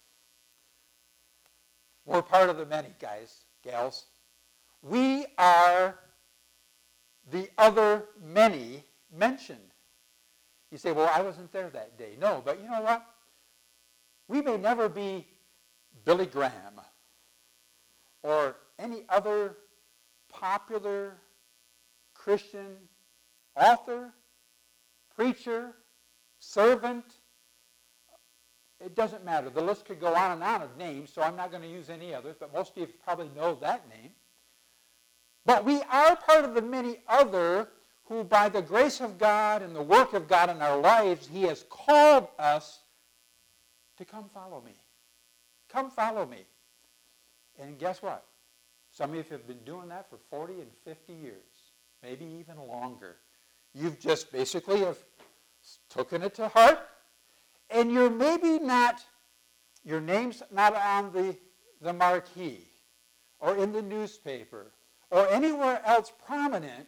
We're part of the many, guys, gals. We are the other many mentioned. You say, well, I wasn't there that day. No, but you know what? We may never be Billy Graham or any other popular Christian author, preacher, servant. It doesn't matter. The list could go on and on of names, so I'm not going to use any others, but most of you probably know that name. But we are part of the many other who, by the grace of God and the work of God in our lives, he has called us to come follow me. Come follow me. And guess what? Some of you have been doing that for forty and fifty years, maybe even longer. You've just basically have taken it to heart, and you're maybe not, your name's not on the, the marquee or in the newspaper or anywhere else prominent,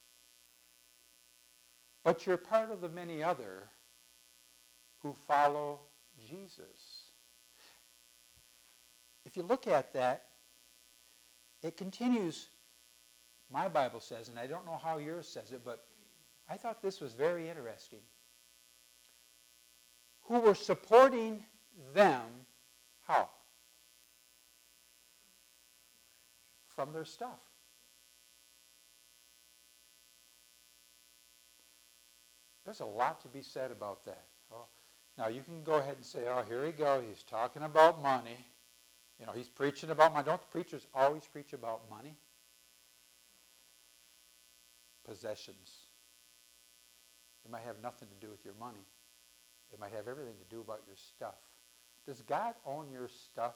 but you're part of the many other who follow Jesus. If you look at that, it continues, my Bible says, and I don't know how yours says it, but I thought this was very interesting. Who were supporting them, how? From their stuff. There's a lot to be said about that. Oh, now you can go ahead and say, oh, here we go, he's talking about money. You know, he's preaching about money. Don't the preachers always preach about money? Possessions. It might have nothing to do with your money. It might have everything to do about your stuff. Does God own your stuff?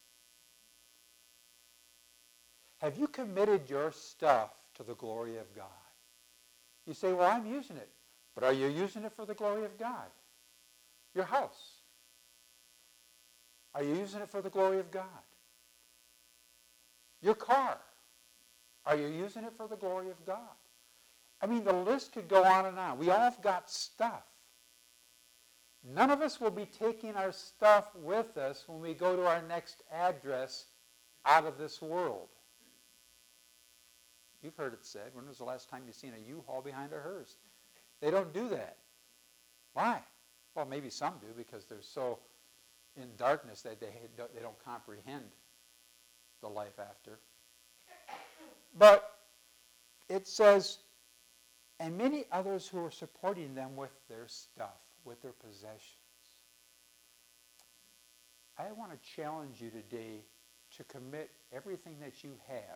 Have you committed your stuff to the glory of God? You say, well, I'm using it. But are you using it for the glory of God? Your house. Are you using it for the glory of God? Your car. Are you using it for the glory of God? I mean, the list could go on and on. We all have got stuff. None of us will be taking our stuff with us when we go to our next address out of this world. You've heard it said, when was the last time you've seen a U-Haul behind a hearse? They don't do that. Why? Well, maybe some do because they're so in darkness that they don't, they don't comprehend the life after. But it says, and many others who are supporting them with their stuff, with their possessions. I want to challenge you today to commit everything that you have.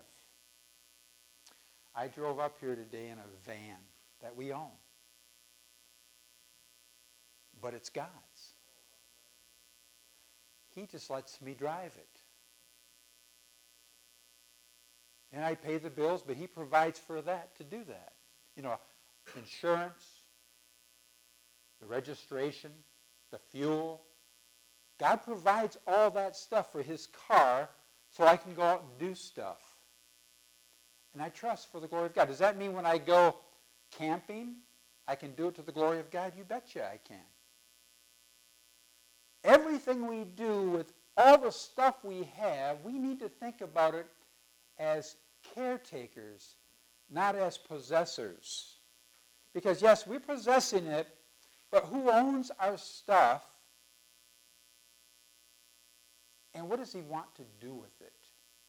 I drove up here today in a van that we own. But it's God's. He just lets me drive it. And I pay the bills, but he provides for that to do that. You know, insurance, the registration, the fuel. God provides all that stuff for his car so I can go out and do stuff. And I trust for the glory of God. Does that mean when I go camping, I can do it to the glory of God? You betcha I can. Everything we do with all the stuff we have, we need to think about it as caretakers, not as possessors. Because yes, we're possessing it, but who owns our stuff And what does he want to do with it?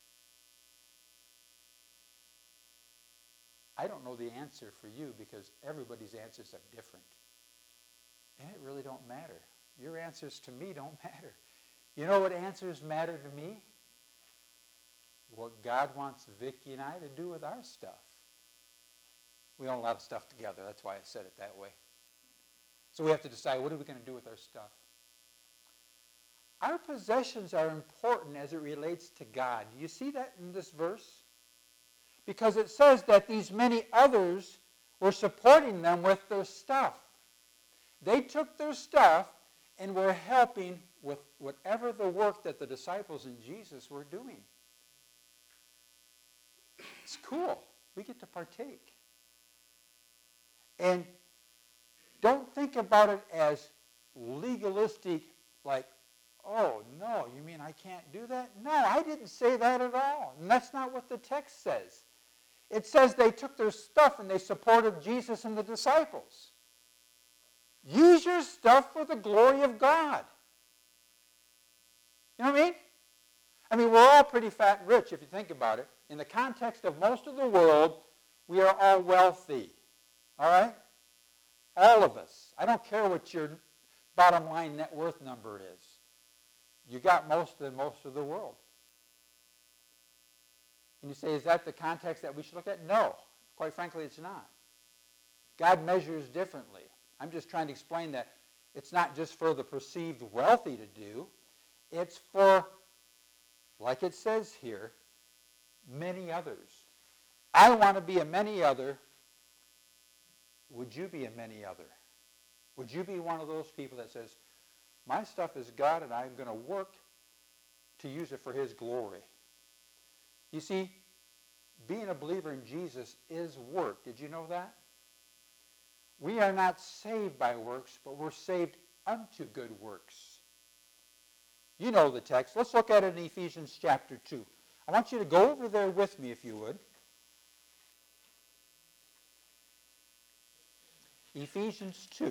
I don't know the answer for you because everybody's answers are different. And it really don't matter. Your answers to me don't matter. You know what answers matter to me? What God wants Vicki and I to do with our stuff. We own a lot of stuff together. That's why I said it that way. So we have to decide, what are we going to do with our stuff? Our possessions are important as it relates to God. Do you see that in this verse? Because it says that these many others were supporting them with their stuff. They took their stuff and were helping with whatever the work that the disciples and Jesus were doing. It's cool. We get to partake. And don't think about it as legalistic, like, oh, no, you mean I can't do that? No, I didn't say that at all. And that's not what the text says. It says they took their stuff and they supported Jesus and the disciples. Use your stuff for the glory of God. You know what I mean? I mean, we're all pretty fat and rich if you think about it. In the context of most of the world, we are all wealthy. All right? All of us. I don't care what your bottom line net worth number is. You got most than most of the world. And you say, is that the context that we should look at? No. Quite frankly, it's not. God measures differently. I'm just trying to explain that it's not just for the perceived wealthy to do. It's for, like it says here, many others. I want to be a many other. Would you be a many other? Would you be one of those people that says, my stuff is God and I'm going to work to use it for his glory? You see, being a believer in Jesus is work. Did you know that? We are not saved by works, but we're saved unto good works. You know the text. Let's look at it in Ephesians chapter two. I want you to go over there with me, if you would. Ephesians two.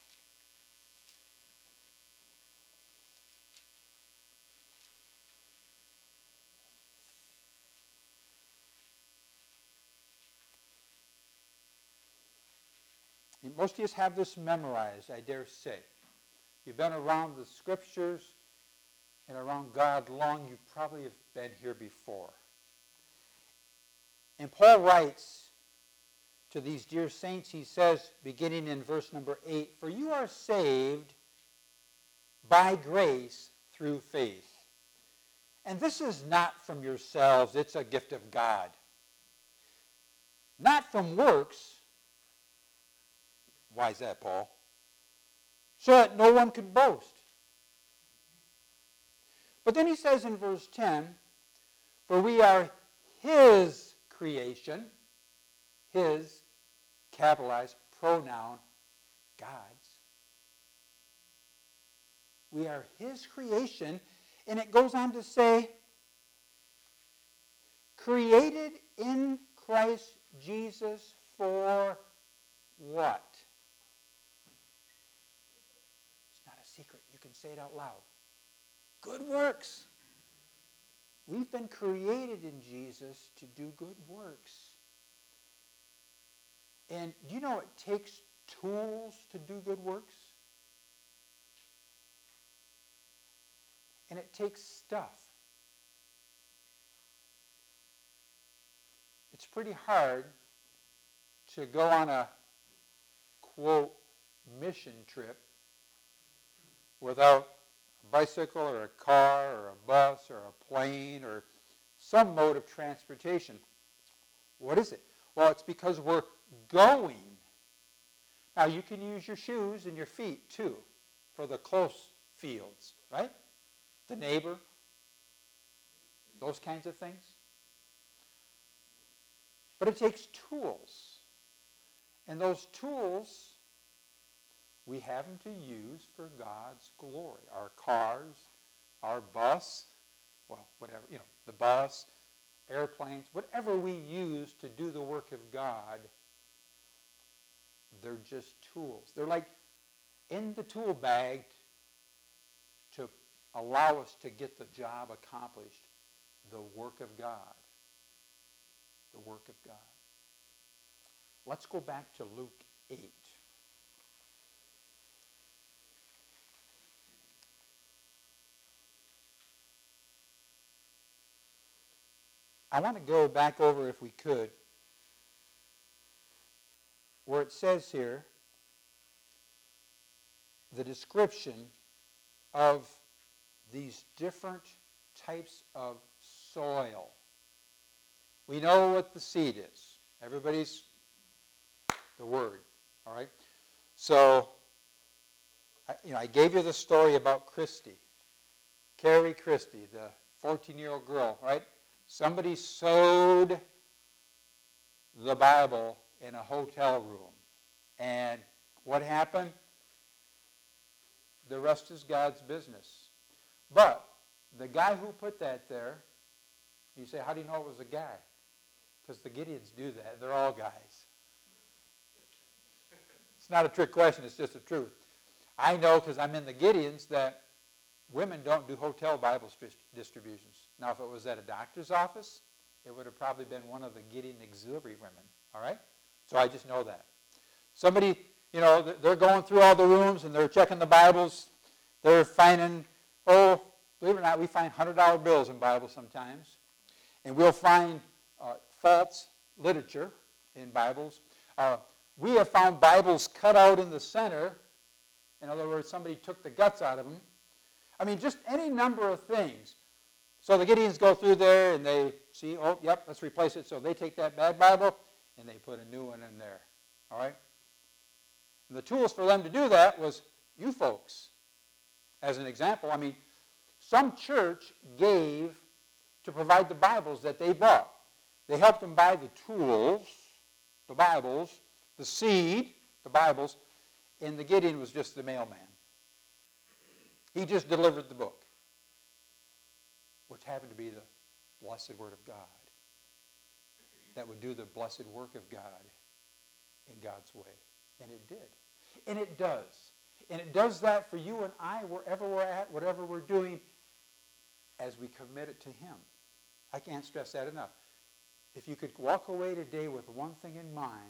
Most of you have this memorized, I dare say. You've been around the Scriptures and around God long. You probably have been here before. And Paul writes to these dear saints, he says, beginning in verse number eight, for you are saved by grace through faith. And this is not from yourselves, it's a gift of God. Not from works. Why is that, Paul? So that no one can boast. But then he says in verse ten, for we are his creation, his, capitalized, pronoun, God's. We are his creation, and it goes on to say, created in Christ Jesus for what? Secret. You can say it out loud. Good works. We've been created in Jesus to do good works. And do you know it takes tools to do good works? And it takes stuff. It's pretty hard to go on a, quote, mission trip without a bicycle or a car or a bus or a plane or some mode of transportation. What is it? Well, it's because we're going. Now, you can use your shoes and your feet, too, for the close fields, right? The neighbor, those kinds of things. But it takes tools. And those tools, we have them to use for God's glory. Our cars, our bus, well, whatever, you know, the bus, airplanes, whatever we use to do the work of God, they're just tools. They're like in the tool bag to allow us to get the job accomplished. The work of God. The work of God. Let's go back to Luke eight. I want to go back over, if we could, where it says here, the description of these different types of soil. We know what the seed is. Everybody's the word, all right? So, I, you know, I gave you the story about Christy, Carrie Christie, the fourteen-year-old girl, right? Somebody sewed the Bible in a hotel room. And what happened? The rest is God's business. But the guy who put that there, you say, how do you know it was a guy? Because the Gideons do that. They're all guys. It's not a trick question. It's just the truth. I know, because I'm in the Gideons, that women don't do hotel Bible distributions. Now, if it was at a doctor's office, it would have probably been one of the Gideon auxiliary women. All right? So I just know that. Somebody, you know, they're going through all the rooms and they're checking the Bibles. They're finding, oh, believe it or not, we find one hundred dollar bills in Bibles sometimes. And we'll find uh, false literature in Bibles. Uh, we have found Bibles cut out in the center. In other words, somebody took the guts out of them. I mean, just any number of things. So the Gideons go through there and they see, oh, yep, let's replace it. So they take that bad Bible and they put a new one in there. All right? And the tools for them to do that was you folks. As an example, I mean, some church gave to provide the Bibles that they bought. They helped them buy the tools, the Bibles, the seed, the Bibles, and the Gideon was just the mailman. He just delivered the book, which happened to be the blessed Word of God that would do the blessed work of God in God's way. And it did. And it does. And it does that for you and I, wherever we're at, whatever we're doing, as we commit it to Him. I can't stress that enough. If you could walk away today with one thing in mind,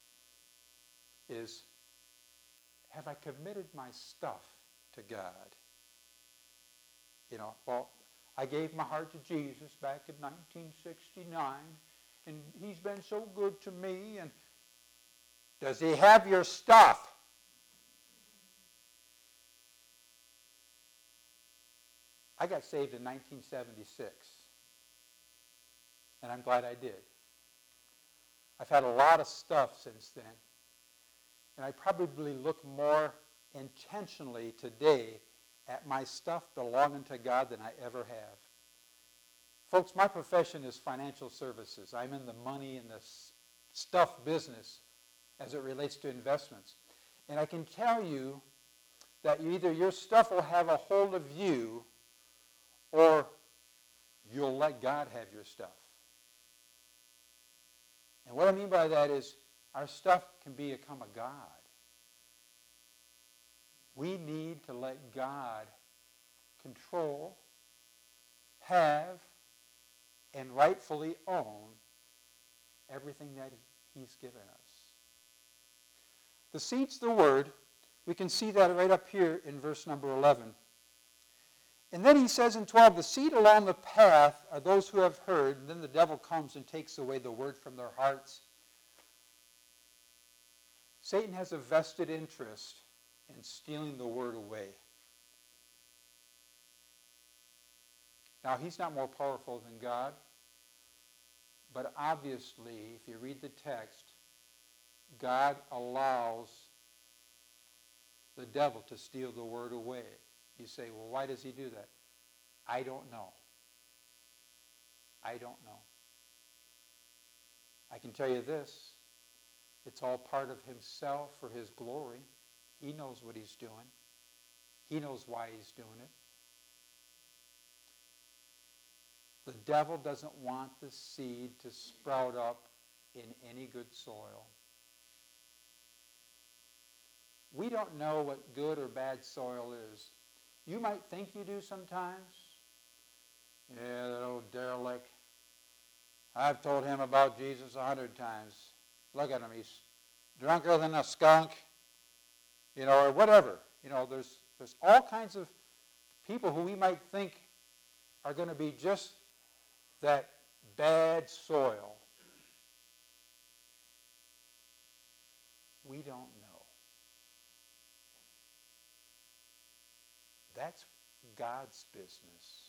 is, have I committed my stuff to God? You know, well, I gave my heart to Jesus back in nineteen sixty-nine, and He's been so good to me, and does He have your stuff? I got saved in nineteen seventy-six, and I'm glad I did. I've had a lot of stuff since then, and I probably look more intentionally today at my stuff belonging to God than I ever have. Folks, my profession is financial services. I'm in the money and the stuff business as it relates to investments. And I can tell you that either your stuff will have a hold of you or you'll let God have your stuff. And what I mean by that is our stuff can become a god. We need to let God control, have, and rightfully own everything that He's given us. The seed's the word. We can see that right up here in verse number eleven. And then he says in twelve, the seed along the path are those who have heard, and then the devil comes and takes away the word from their hearts. Satan has a vested interest in stealing the word away. Now, he's not more powerful than God, but obviously, if you read the text, God allows the devil to steal the word away. You say, well, why does he do that? I don't know. I don't know. I can tell you this. It's all part of himself for his glory. He knows what he's doing. He knows why he's doing it. The devil doesn't want the seed to sprout up in any good soil. We don't know what good or bad soil is. You might think you do sometimes. Yeah, that old derelict. I've told him about Jesus a hundred times. Look at him. He's drunker than a skunk. You know, or whatever. You know, there's there's all kinds of people who we might think are going to be just that bad soil. We don't know. That's God's business.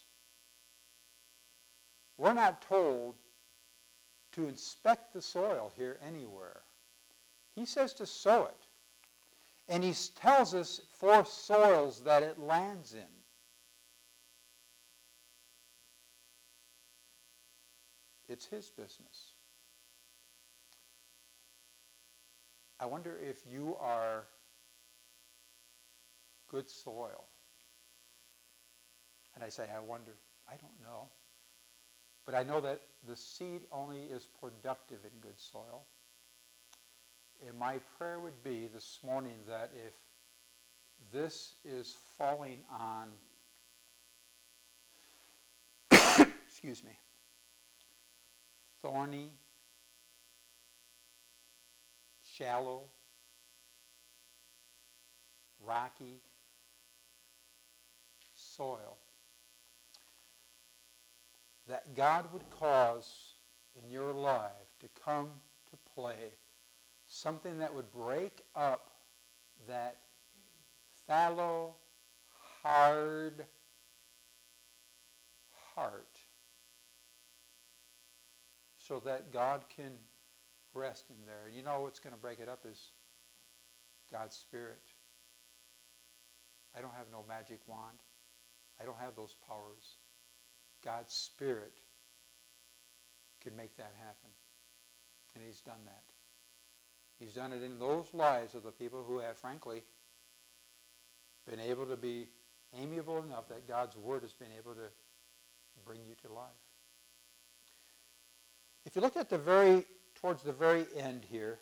We're not told to inspect the soil here anywhere. He says to sow it. And he tells us four soils that it lands in. It's his business. I wonder if you are good soil. And I say, I wonder. I don't know. But I know that the seed only is productive in good soil. And my prayer would be this morning that if this is falling on, excuse me, thorny, shallow, rocky soil, that God would cause in your life to come to play something that would break up that fallow, hard heart so that God can rest in there. You know what's going to break it up is God's Spirit. I don't have no magic wand. I don't have those powers. God's Spirit can make that happen. And he's done that. He's done it in those lives of the people who have, frankly, been able to be amiable enough that God's Word has been able to bring you to life. If you look at the very, towards the very end here,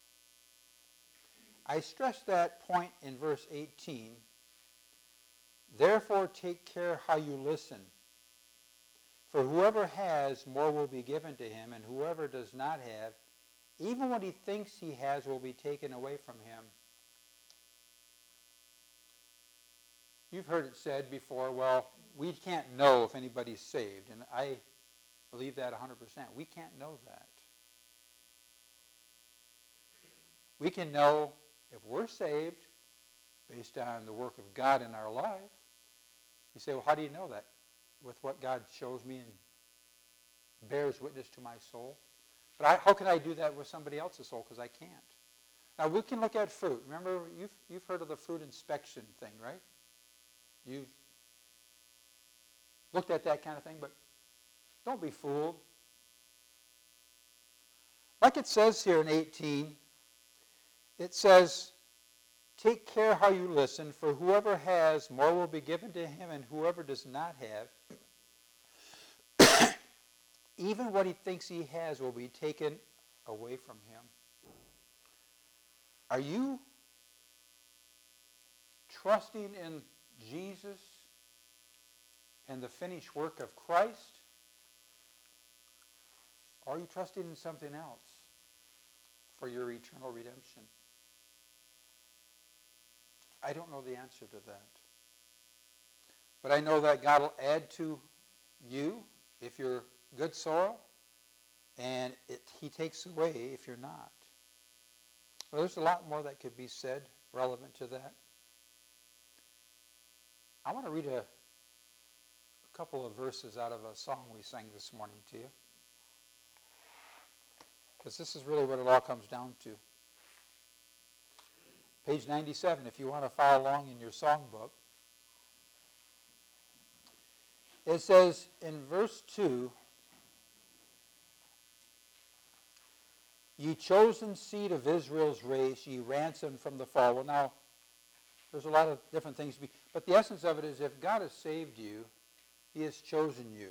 I stress that point in verse eighteen. Therefore take care how you listen. For whoever has, more will be given to him, and whoever does not have, even what he thinks he has will be taken away from him. You've heard it said before, well, we can't know if anybody's saved. And I believe that one hundred percent. We can't know that. We can know if we're saved based on the work of God in our life. You say, well, how do you know that? With what God shows me and bears witness to my soul. But I, how can I do that with somebody else's soul? Because I can't. Now, we can look at fruit. Remember, you've, you've heard of the fruit inspection thing, right? You've looked at that kind of thing, but don't be fooled. Like it says here in eighteen, it says, take care how you listen, for whoever has, more will be given to him, and whoever does not have, even what he thinks he has will be taken away from him. Are you trusting in Jesus and the finished work of Christ? Or are you trusting in something else for your eternal redemption? I don't know the answer to that. But I know that God will add to you if you're good soil, and it, he takes away if you're not. Well, there's a lot more that could be said relevant to that. I want to read a, a couple of verses out of a song we sang this morning to you, because this is really what it all comes down to. Page ninety-seven, if you want to follow along in your songbook. It says in verse two, ye chosen seed of Israel's race, ye ransomed from the fall. Well, now, there's a lot of different things, to be, but the essence of it is if God has saved you, he has chosen you.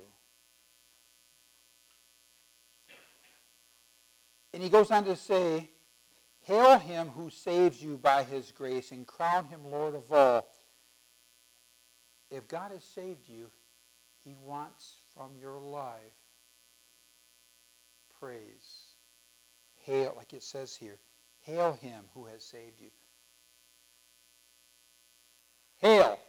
And he goes on to say, hail him who saves you by his grace and crown him Lord of all. If God has saved you, he wants from your life praise. Hail, like it says here, hail him who has saved you. Hail.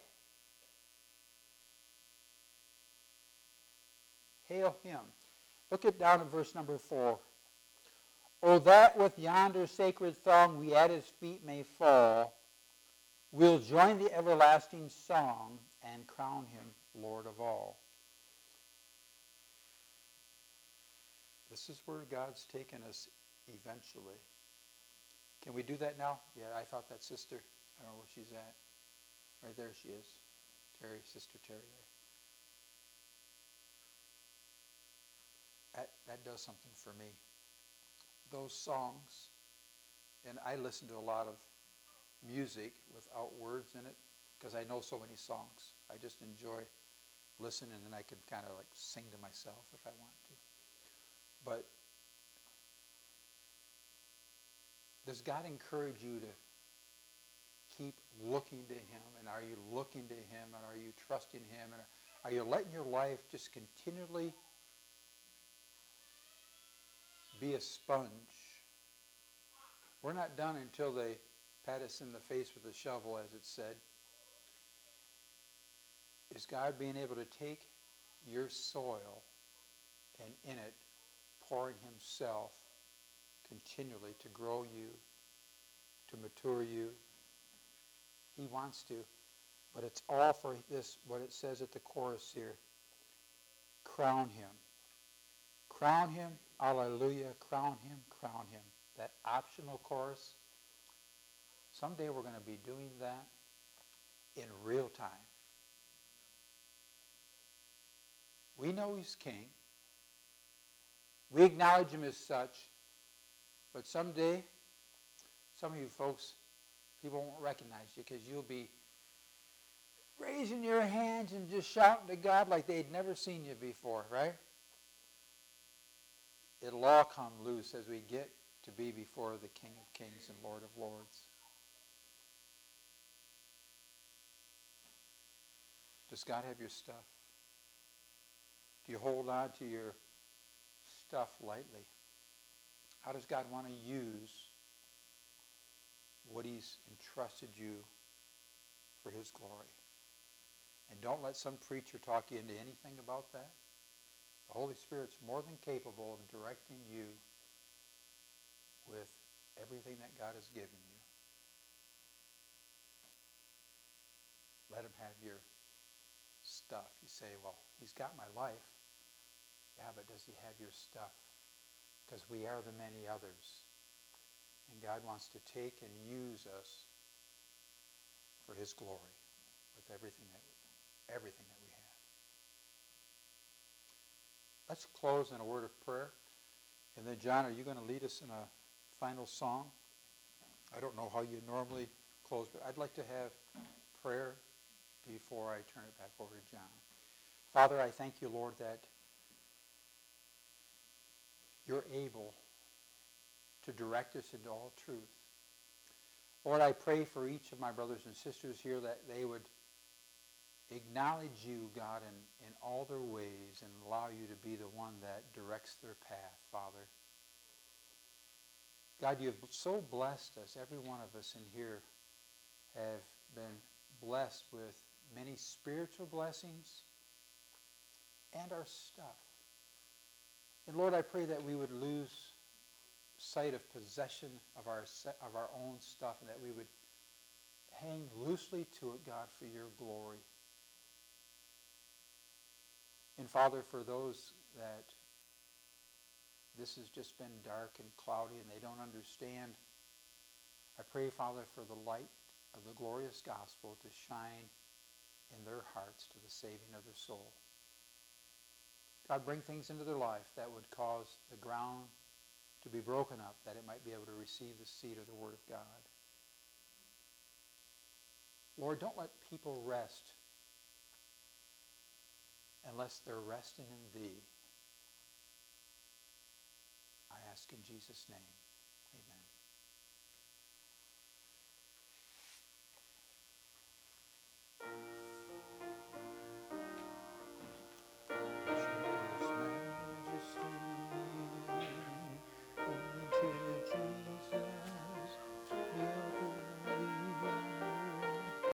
Hail him. Look at down in verse number four. Oh, that with yonder sacred throng we at his feet may fall, we'll join the everlasting song and crown him Lord of all. This is where God's taken us eventually. Can we do that now? Yeah, I thought that sister, I don't know where she's at. Right there she is. Terry, Sister Terry there. That, that does something for me. Those songs, and I listen to a lot of music without words in it because I know so many songs. I just enjoy listening, and I can kind of like sing to myself if I want to. But does God encourage you to keep looking to him? And are you looking to him? And are you trusting him? And are you letting your life just continually be a sponge? We're not done until they pat us in the face with a shovel, as it said. Is God being able to take your soil and in it pouring himself continually to grow you, to mature you? He wants to. But it's all for this, what it says at the chorus here. Crown him. Crown him. Hallelujah. Crown him. Crown him. That optional chorus. Someday we're going to be doing that in real time. We know he's king. We acknowledge him as such. But someday, some of you folks, people won't recognize you because you'll be raising your hands and just shouting to God like they'd never seen you before, right? It'll all come loose as we get to be before the King of Kings and Lord of Lords. Does God have your stuff? Do you hold on to your stuff lightly? How does God want to use what he's entrusted you for his glory? And don't let some preacher talk you into anything about that. The Holy Spirit's more than capable of directing you with everything that God has given you. Let him have your stuff. You say, well, he's got my life. Yeah, but does he have your stuff? Because we are the many others. And God wants to take and use us for his glory with everything that everything that we have. Let's close in a word of prayer. And then, John, are you going to lead us in a final song? I don't know how you normally close, but I'd like to have prayer before I turn it back over to John. Father, I thank you, Lord, that you're able to direct us into all truth. Lord, I pray for each of my brothers and sisters here that they would acknowledge you, God, in, in all their ways and allow you to be the one that directs their path, Father. God, you have so blessed us. Every one of us in here have been blessed with many spiritual blessings and our stuff. And Lord, I pray that we would lose sight of possession of our of our own stuff and that we would hang loosely to it, God, for your glory. And Father, for those that this has just been dark and cloudy and they don't understand, I pray, Father, for the light of the glorious gospel to shine in their hearts to the saving of their soul. God, bring things into their life that would cause the ground to be broken up, that it might be able to receive the seed of the Word of God. Lord, don't let people rest unless they're resting in thee. I ask in Jesus' name, amen.